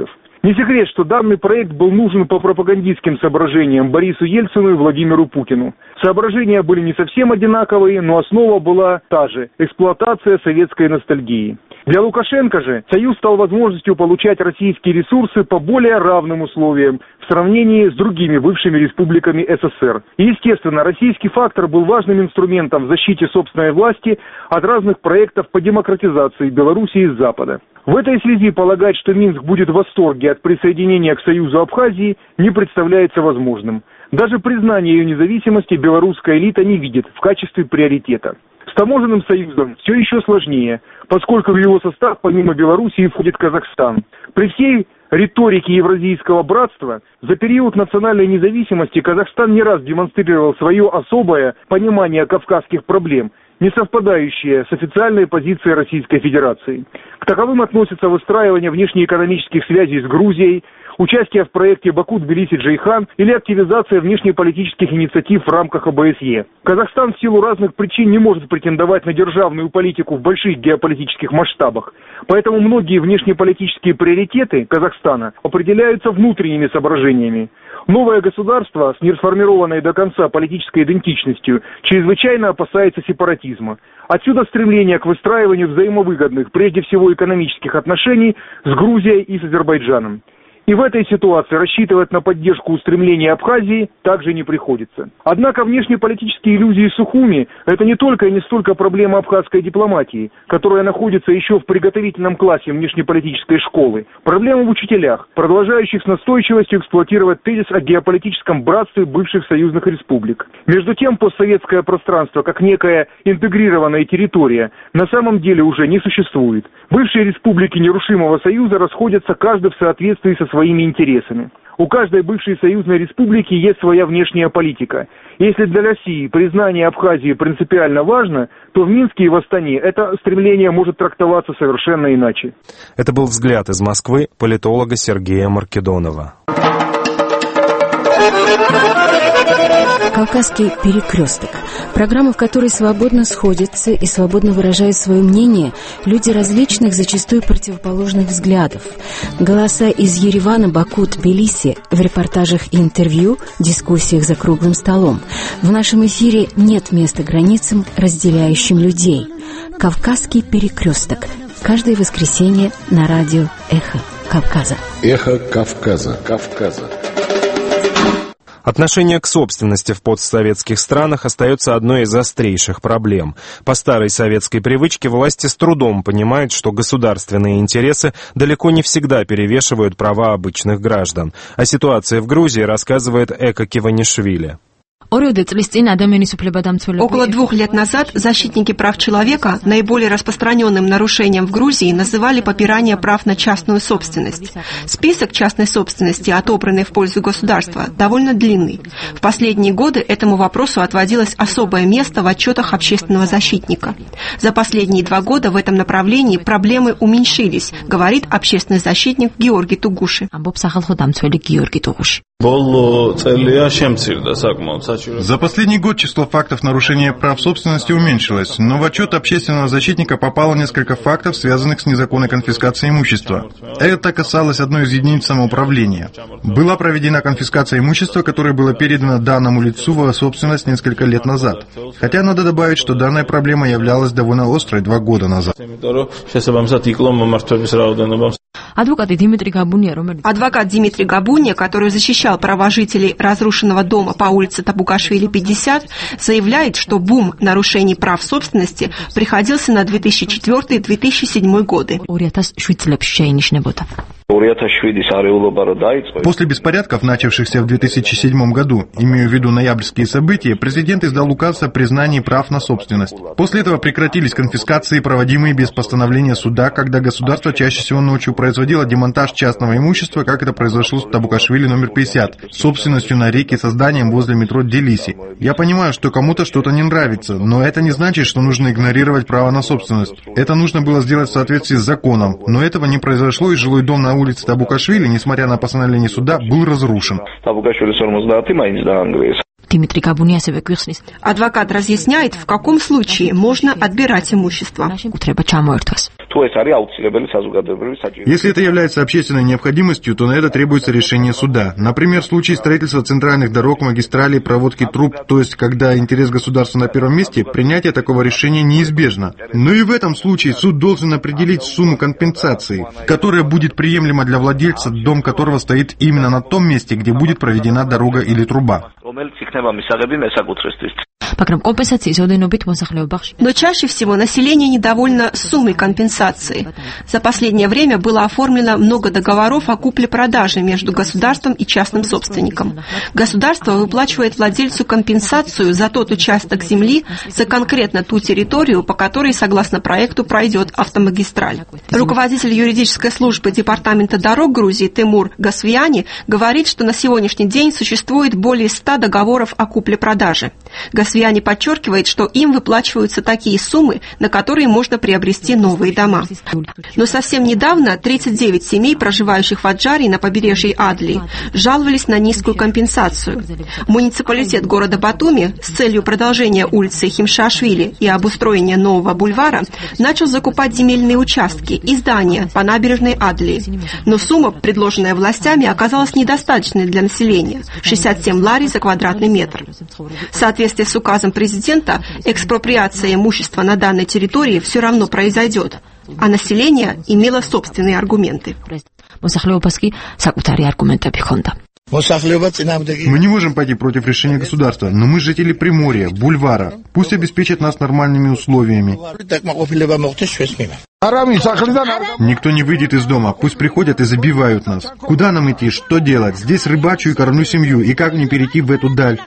Не секрет, что данный проект был нужен по пропагандистским соображениям Борису Ельцину и Владимиру Путину. Соображения были не совсем одинаковые, но основа была та же – эксплуатация советской ностальгии. Для Лукашенко же Союз стал возможностью получать российские ресурсы по более равным условиям в сравнении с другими бывшими республиками СССР. И, естественно, российский фактор был важным инструментом в защите собственной власти от разных проектов по демократизации Белоруссии с Запада. В этой связи полагать, что Минск будет в восторге от присоединения к Союзу Абхазии, не представляется возможным. Даже признание ее независимости белорусская элита не видит в качестве приоритета. С таможенным союзом все еще сложнее, поскольку в его состав помимо Белоруссии входит Казахстан. При всей риторике Евразийского братства за период национальной независимости Казахстан не раз демонстрировал свое особое понимание кавказских проблем, не совпадающее с официальной позицией Российской Федерации. К таковым относятся выстраивание внешнеэкономических связей с Грузией, участие в проекте Баку-Тбилиси-Джейхан или активизация внешнеполитических инициатив в рамках ОБСЕ. Казахстан в силу разных причин не может претендовать на державную политику в больших геополитических масштабах. Поэтому многие внешнеполитические приоритеты Казахстана определяются внутренними соображениями. Новое государство с несформированной до конца политической идентичностью чрезвычайно опасается сепаратизма. Отсюда стремление к выстраиванию взаимовыгодных, прежде всего экономических отношений с Грузией и с Азербайджаном. И в этой ситуации рассчитывать на поддержку устремлений Абхазии также не приходится. Однако внешнеполитические иллюзии Сухуми – это не только и не столько проблема абхазской дипломатии, которая находится еще в приготовительном классе внешнеполитической школы. Проблема в учителях, продолжающих с настойчивостью эксплуатировать тезис о геополитическом братстве бывших союзных республик. Между тем, постсоветское пространство, как некая интегрированная территория, на самом деле уже не существует. Бывшие республики нерушимого союза расходятся каждый в соответствии со своими интересами. У каждой бывшей союзной республики есть своя внешняя политика. Если для России признание Абхазии принципиально важно, то в Минске и в Астане это стремление может трактоваться совершенно иначе. Это был взгляд из Москвы политолога Сергея Маркедонова. «Кавказский перекресток» – программа, в которой свободно сходятся и свободно выражают свое мнение люди различных, зачастую противоположных взглядов. Голоса из Еревана, Баку, Тбилиси в репортажах и интервью, дискуссиях за круглым столом. В нашем эфире нет места границам, разделяющим людей. «Кавказский перекресток» каждое воскресенье на радио «Эхо Кавказа». «Эхо Кавказа». Отношение к собственности в постсоветских странах остается одной из острейших проблем. По старой советской привычке власти с трудом понимают, что государственные интересы далеко не всегда перевешивают права обычных граждан. О ситуации в Грузии рассказывает Эко Киванишвили. Около 2 лет назад защитники прав человека наиболее распространенным нарушением в Грузии называли попирание прав на частную собственность. Список частной собственности, отобранный в пользу государства, довольно длинный. В последние годы этому вопросу отводилось особое место в отчетах общественного защитника. За последние 2 года в этом направлении проблемы уменьшились, говорит общественный защитник Георгий Тугуши. За последний год число фактов нарушения прав собственности уменьшилось, но в отчет общественного защитника попало несколько фактов, связанных с незаконной конфискацией имущества. Это касалось одной из единиц самоуправления. Была проведена конфискация имущества, которое было передано данному лицу в собственность несколько лет назад. Хотя надо добавить, что данная проблема являлась довольно острой 2 года назад. Адвокат Димитрий Габуния, который защищал права жителей разрушенного дома по улице Табукашвили, 50, заявляет, что бум нарушений прав собственности приходился на 2004-2007 годы. После беспорядков, начавшихся в 2007 году, имею в виду ноябрьские события, президент издал указ о признании прав на собственность. После этого прекратились конфискации, проводимые без постановления суда, когда государство чаще всего ночью производило демонтаж частного имущества, как это произошло с Табукашвили номер 50, собственностью на реке со зданием возле метро Тбилиси. Я понимаю, что кому-то что-то не нравится, но это не значит, что нужно игнорировать право на собственность. Это нужно было сделать в соответствии с законом, но этого не произошло, и жилой дом на улице Табукашвили, несмотря на постановление суда, был разрушен. Адвокат разъясняет, в каком случае можно отбирать имущество. Если это является общественной необходимостью, то на это требуется решение суда. Например, в случае строительства центральных дорог, магистралей, проводки труб, то есть когда интерес государства на первом месте, принятие такого решения неизбежно. Но и в этом случае суд должен определить сумму компенсации, которая будет приемлема для владельца, дом которого стоит именно на том месте, где будет проведена дорога или труба. Но чаще всего население недовольно суммой компенсации. За последнее время было оформлено много договоров о купле-продаже между государством и частным собственником. Государство выплачивает владельцу компенсацию за тот участок земли, за конкретно ту территорию, по которой, согласно проекту, пройдет автомагистраль. Руководитель юридической службы Департамента дорог Грузии Тимур Гасвияни говорит, что на сегодняшний день существует более 100 договоров о купле-продаже. Гасвияни подчеркивает, что им выплачиваются такие суммы, на которые можно приобрести новые дома. Но совсем недавно 39 семей, проживающих в Аджаре на побережье Адлии, жаловались на низкую компенсацию. Муниципалитет города Батуми с целью продолжения улицы Химшашвили и обустроения нового бульвара начал закупать земельные участки и здания по набережной Адлии. Но сумма, предложенная властями, оказалась недостаточной для населения – 67 лари за квадратный метр. В соответствии с указом президента, экспроприация имущества на данной территории все равно произойдет, а население имело собственные аргументы. Мы не можем пойти против решения государства, но мы жители Приморья, бульвара. Пусть обеспечат нас нормальными условиями. Никто не выйдет из дома, пусть приходят и забивают нас. Куда нам идти, что делать? Здесь рыбачу и кормлю семью, и как мне перейти в эту даль?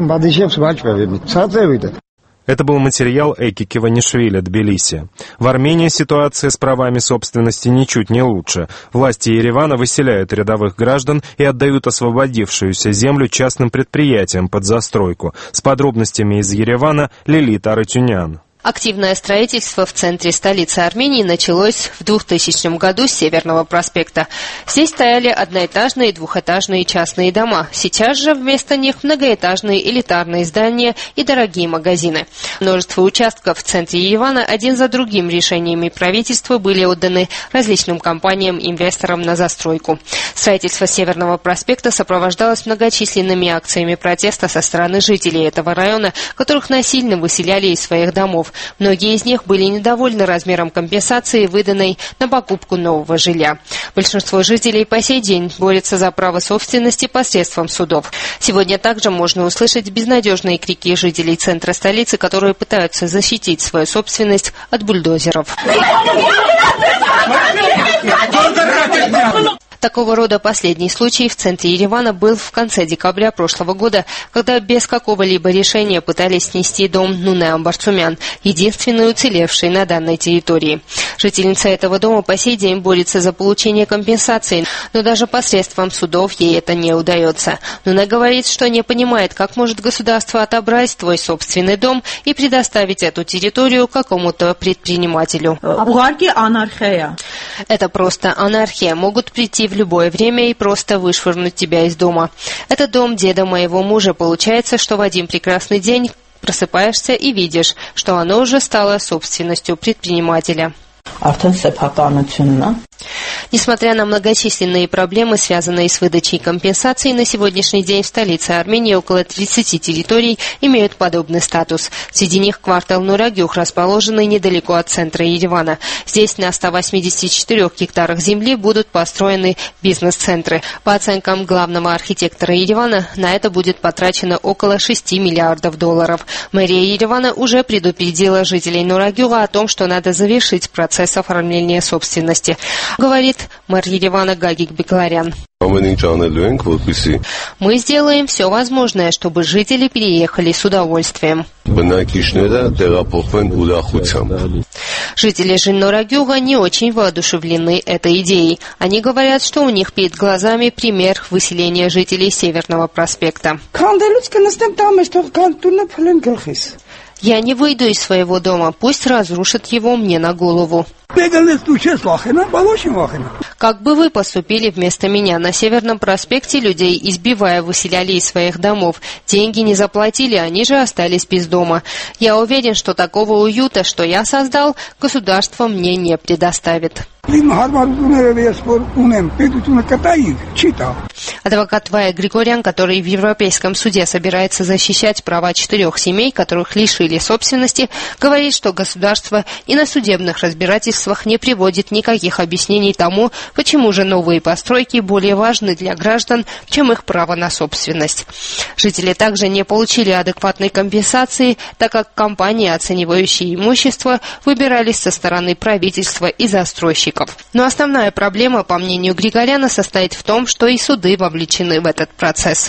Это был материал Эки Киванишвили, Тбилиси. В Армении ситуация с правами собственности ничуть не лучше. Власти Еревана выселяют рядовых граждан и отдают освободившуюся землю частным предприятиям под застройку. С подробностями из Еревана Лилит Арутюнян. Активное строительство в центре столицы Армении началось в 2000 году с Северного проспекта. Здесь стояли одноэтажные и двухэтажные частные дома. Сейчас же вместо них многоэтажные элитарные здания и дорогие магазины. Множество участков в центре Еревана один за другим решениями правительства были отданы различным компаниям-инвесторам на застройку. Строительство Северного проспекта сопровождалось многочисленными акциями протеста со стороны жителей этого района, которых насильно выселяли из своих домов. Многие из них были недовольны размером компенсации, выданной на покупку нового жилья. Большинство жителей по сей день борются за право собственности посредством судов. Сегодня также можно услышать безнадежные крики жителей центра столицы, которые пытаются защитить свою собственность от бульдозеров. Такого рода последний случай в центре Еревана был в конце декабря прошлого года, когда без какого-либо решения пытались снести дом Нуне Амбарцумян, единственный уцелевший на данной территории. Жительница этого дома по сей день борется за получение компенсации, но даже посредством судов ей это не удается. Нуне говорит, что не понимает, как может государство отобрать твой собственный дом и предоставить эту территорию какому-то предпринимателю. Это просто анархия. Могут прийти в любое время и просто вышвырнуть тебя из дома. Это дом деда моего мужа. Получается, что в один прекрасный день просыпаешься и видишь, что оно уже стало собственностью предпринимателя. Несмотря на многочисленные проблемы, связанные с выдачей компенсаций, на сегодняшний день в столице Армении около 30 территорий имеют подобный статус. Среди них квартал Нурагюх, расположенный недалеко от центра Еревана. Здесь на 184 гектарах земли будут построены бизнес-центры. По оценкам главного архитектора Еревана, на это будет потрачено около 6 миллиардов долларов. Мэрия Еревана уже предупредила жителей Нурагюха о том, что надо завершить процесс оформления собственности, говорит мэр Еревана Гагик Бекларян. Мы сделаем все возможное, чтобы жители переехали с удовольствием. Жители же Нурагюха не очень воодушевлены этой идеей. Они говорят, что у них перед глазами пример выселения жителей Северного проспекта. Я не выйду из своего дома, пусть разрушат его мне на голову. Как бы вы поступили вместо меня? На Северном проспекте людей, избивая, выселяли из своих домов. Деньги не заплатили, они же остались без дома. Я уверен, что такого уюта, что я создал, государство мне не предоставит. Адвокат Вая Григорян, который в Европейском суде собирается защищать права 4 семей, которых лишили собственности, говорит, что государство и на судебных разбирательствах не приводит никаких объяснений тому, почему же новые постройки более важны для граждан, чем их право на собственность. Жители также не получили адекватной компенсации, так как компании, оценивающие имущество, выбирались со стороны правительства и застройщиков. Но основная проблема, по мнению Григоряна, состоит в том, что и суды вовлечены в этот процесс.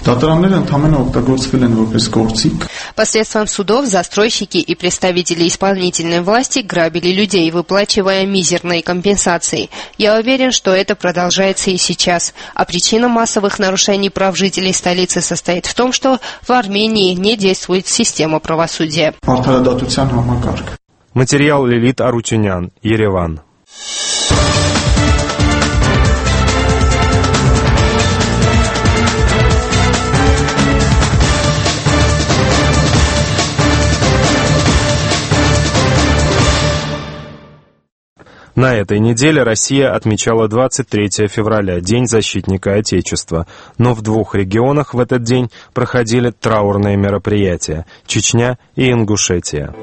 Посредством судов застройщики и представители исполнительной власти грабили людей, выплачивая мизерные компенсации. Я уверен, что это продолжается и сейчас. А причина массовых нарушений прав жителей столицы состоит в том, что в Армении не действует система правосудия. Материал Лилит Аручунян, Ереван. На этой неделе Россия отмечала 23 февраля, День защитника Отечества. Но в 2 регионах в этот день проходили траурные мероприятия – Чечня и Ингушетия.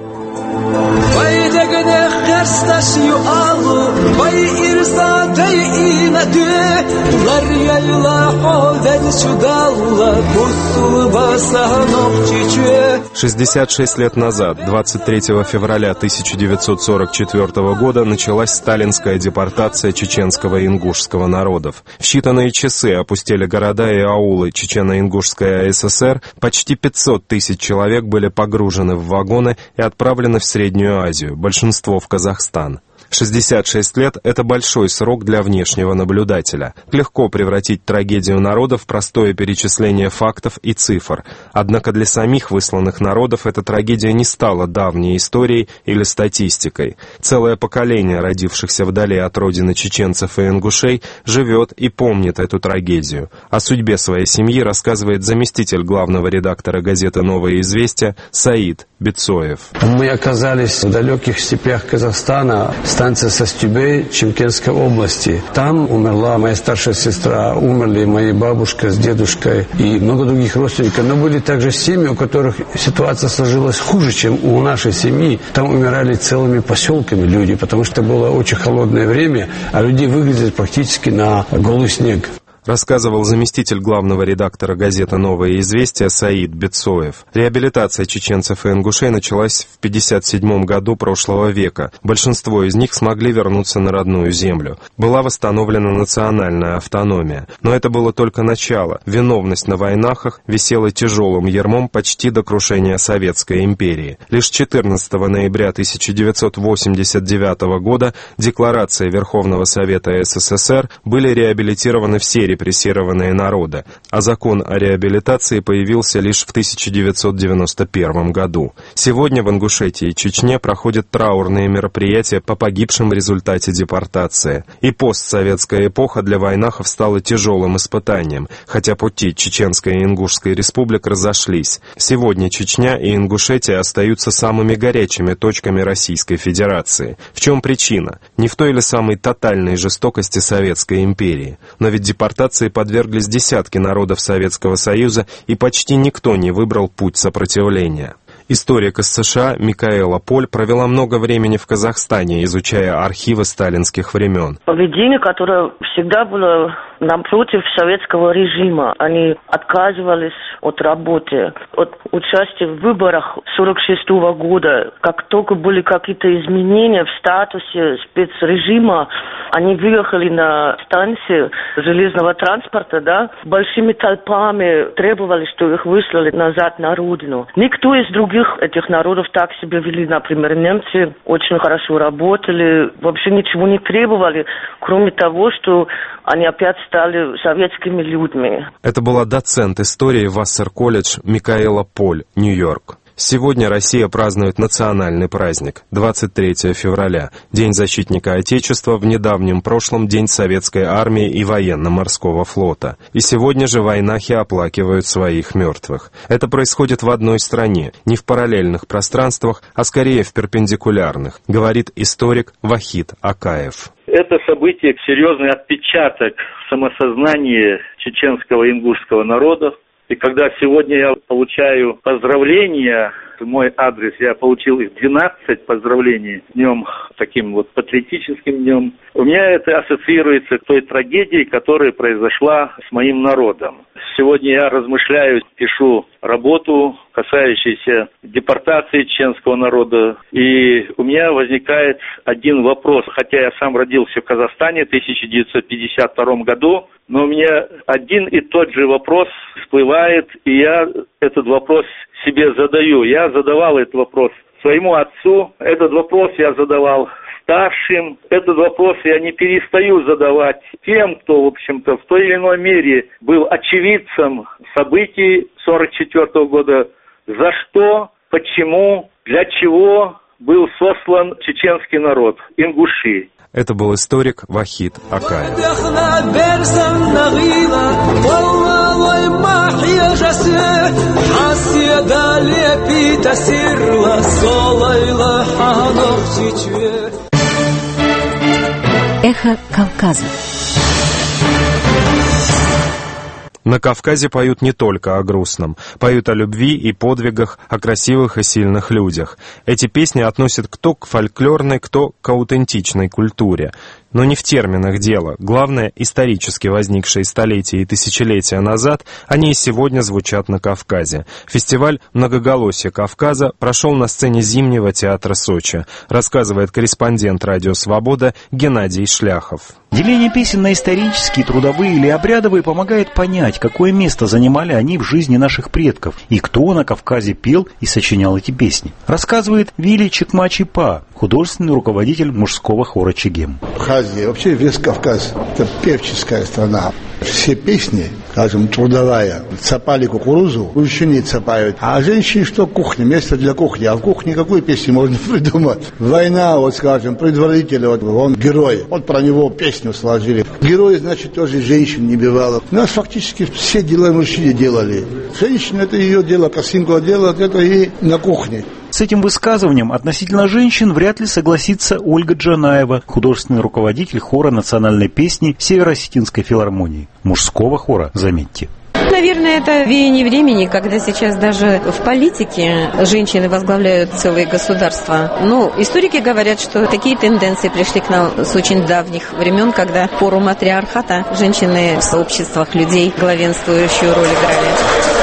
«66 лет назад, 23 февраля 1944 года, началась сталинская депортация чеченского и ингушского народов. В считанные часы опустели города и аулы Чечено-Ингушской АССР, почти 500 тысяч человек были погружены в вагоны и отправлены в Среднюю Азию, большинство в Казахстан. 66 лет – это большой срок для внешнего наблюдателя. Легко превратить трагедию народа в простое перечисление фактов и цифр. Однако для самих высланных народов эта трагедия не стала давней историей или статистикой. Целое поколение родившихся вдали от родины чеченцев и ингушей живет и помнит эту трагедию. О судьбе своей семьи рассказывает заместитель главного редактора газеты «Новое известия» Саид Бетсоев. Мы оказались в далеких степях Казахстана, станция Састюбей, Чемкенской области. Там умерла моя старшая сестра, умерли моя бабушка с дедушкой и много других родственников. Но были также семьи, у которых ситуация сложилась хуже, чем у нашей семьи. Там умирали целыми поселками люди, потому что было очень холодное время, а люди выглядели практически на голый снег. Рассказывал заместитель главного редактора газеты «Новое известия» Саид Бетсоев. Реабилитация чеченцев и ингушей началась в 1957 году прошлого века. Большинство из них смогли вернуться на родную землю. Была восстановлена национальная автономия. Но это было только начало. Виновность на войнах висела тяжелым ярмом почти до крушения Советской империи. Лишь 14 ноября 1989 года Декларацией Верховного Совета СССР были реабилитированы все репрессированные народы, а закон о реабилитации появился лишь в 1991 году. Сегодня в Ингушетии и Чечне проходят траурные мероприятия по погибшим в результате депортации. И постсоветская эпоха для войнахов стала тяжелым испытанием, хотя пути Чеченской и Ингушской республик разошлись. Сегодня Чечня и Ингушетия остаются самыми горячими точками Российской Федерации. В чем причина? Не в той или самой тотальной жестокости Советской империи, но ведь депортации подверглись десятки народов Советского Союза, и почти никто не выбрал путь сопротивления. Историк из США Микаэла Поль провела много времени в Казахстане, изучая архивы сталинских времен. Поведение, которое всегда было напротив советского режима. Они отказывались от работы, от участия в выборах 1946 года. Как только были какие-то изменения в статусе спецрежима, они выехали на станции железного транспорта, большими толпами требовали, что их выслали назад на родину. Никто из других этих народов так себя вели. Например, немцы очень хорошо работали, вообще ничего не требовали, кроме того, что они опять стали советскими людьми. Это была доцент истории Вассер-колледж Микаэла Поль, Нью-Йорк. Сегодня Россия празднует национальный праздник – 23 февраля, День защитника Отечества, в недавнем прошлом День Советской армии и военно-морского флота. И сегодня же войнахи оплакивают своих мертвых. Это происходит в одной стране, не в параллельных пространствах, а скорее в перпендикулярных, говорит историк Вахид Акаев. Это событие – серьезный отпечаток в самосознании чеченского и ингушского народов. И когда сегодня я получаю поздравления в мой адрес, я получил их 12 поздравлений днем, таким вот патриотическим днем, у меня это ассоциируется с той трагедией, которая произошла с моим народом. Сегодня я размышляю, пишу работу, касающуюся депортации чеченского народа. И у меня возникает один вопрос. Хотя я сам родился в Казахстане в 1952 году, но у меня один и тот же вопрос всплывает, и я этот вопрос себе задаю. Я задавал этот вопрос своему отцу, этот вопрос я задавал старшим. Этот вопрос я не перестаю задавать тем, кто, в общем-то, в той или иной мере был очевидцем событий 1944 года. За что, почему, для чего был сослан чеченский народ, ингуши. Это был историк Вахид Акаев. Эхо Кавказа. На Кавказе поют не только о грустном. Поют о любви и подвигах, о красивых и сильных людях. Эти песни относят кто к фольклорной, кто к аутентичной культуре. Но не в терминах дело. Главное, исторически возникшие столетия и тысячелетия назад, они и сегодня звучат на Кавказе. Фестиваль «Многоголосие Кавказа» прошел на сцене Зимнего театра Сочи, рассказывает корреспондент «Радио Свобода» Геннадий Шляхов. Деление песен на исторические, трудовые или обрядовые помогает понять, какое место занимали они в жизни наших предков и кто на Кавказе пел и сочинял эти песни. Рассказывает Вили Чекмачипа, художественный руководитель мужского хора Чегем. Вообще весь Кавказ – это певческая страна. Все песни, скажем, трудовая, цапали кукурузу, мужчины цапают. А женщины что? Кухня, место для кухни. А в кухне какую песню можно придумать? Война, вот скажем, предваритель, вот, он герой. Вот про него песню сложили. Герой, значит, тоже женщин не бывало. У нас фактически все дела мужчины делали. Женщина – это ее дело, косинку делает, это и на кухне. С этим высказыванием относительно женщин вряд ли согласится Ольга Джанаева, художественный руководитель хора национальной песни Северо-Осетинской филармонии. Мужского хора, заметьте. Наверное, это веяние времени, когда сейчас даже в политике женщины возглавляют целые государства. Но историки говорят, что такие тенденции пришли к нам с очень давних времен, когда в пору матриархата женщины в сообществах людей главенствующую роль играли.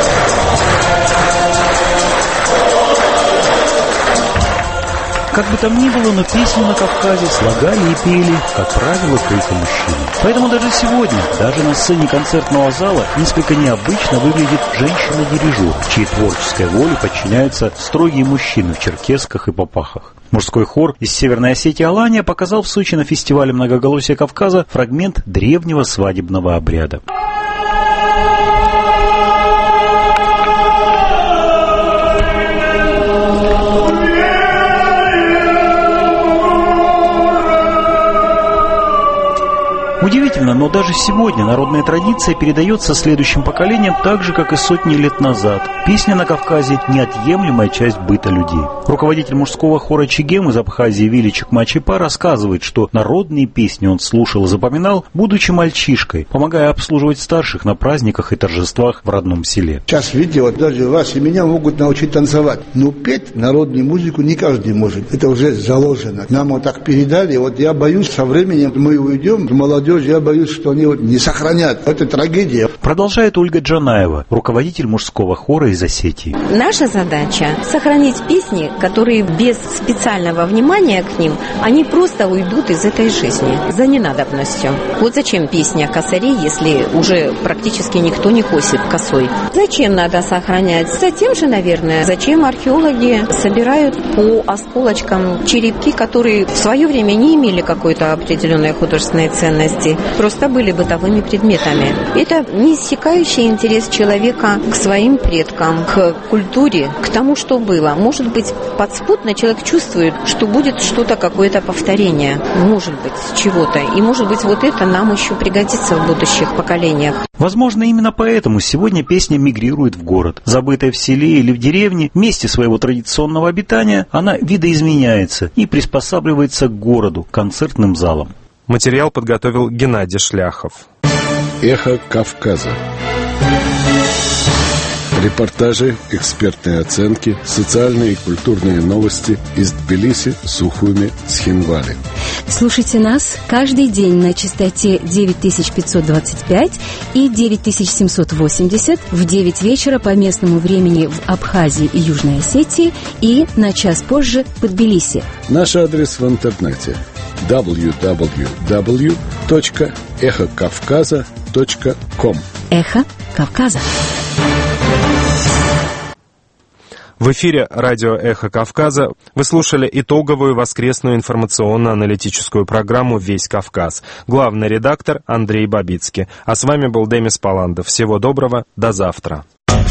Как бы там ни было, но песни на Кавказе слагали и пели, как правило, только мужчины. Поэтому даже сегодня, даже на сцене концертного зала, несколько необычно выглядит женщина-дирижер, чьей творческой воле подчиняются строгие мужчины в черкесках и папахах. Мужской хор из Северной Осетии Алания показал в Сочи на фестивале «Многоголосие Кавказа» фрагмент древнего свадебного обряда. Удивительно, но даже сегодня народная традиция передается следующим поколениям так же, как и сотни лет назад. Песня на Кавказе – неотъемлемая часть быта людей. Руководитель мужского хора Чегем из Абхазии Вили Чекмачипа рассказывает, что народные песни он слушал и запоминал, будучи мальчишкой, помогая обслуживать старших на праздниках и торжествах в родном селе. Сейчас, видите, вот даже вас и меня могут научить танцевать, но петь народную музыку не каждый может. Это уже заложено. Нам вот так передали, вот я боюсь, со временем мы уйдем, молодежь, я боюсь, что они вот не сохранят. Это трагедия. Продолжает Ольга Джанаева, руководитель мужского хора из Осетии. Наша задача – сохранить песни, которые без специального внимания к ним, они просто уйдут из этой жизни за ненадобностью. Вот зачем песня о косаре, если уже практически никто не косит косой? Зачем надо сохранять? Затем же, наверное, зачем археологи собирают по осколочкам черепки, которые в свое время не имели какой-то определенной художественной ценности. ценности просто были бытовыми предметами. Это неиссякающий интерес человека к своим предкам, к культуре, к тому, что было. Может быть, подспудно человек чувствует, что будет что-то, какое-то повторение, может быть, чего-то. И, может быть, вот это нам еще пригодится в будущих поколениях. Возможно, именно поэтому сегодня песня мигрирует в город. Забытая в селе или в деревне, в месте своего традиционного обитания, она видоизменяется и приспосабливается к городу, к концертным залам. Материал подготовил Геннадий Шляхов. Эхо Кавказа. Репортажи, экспертные оценки, социальные и культурные новости из Тбилиси, Сухуми, Цхинвали. Слушайте нас каждый день на частоте 9525 и 9780 в 9 вечера по местному времени в Абхазии и Южной Осетии и на час позже в Тбилиси. Наш адрес в интернете www.эхокавказа.com. Эхо Кавказа. В эфире радио «Эхо Кавказа». Вы слушали итоговую воскресную информационно-аналитическую программу «Весь Кавказ». Главный редактор Андрей Бабицкий. А с вами был Демис Паландов. Всего доброго, до завтра.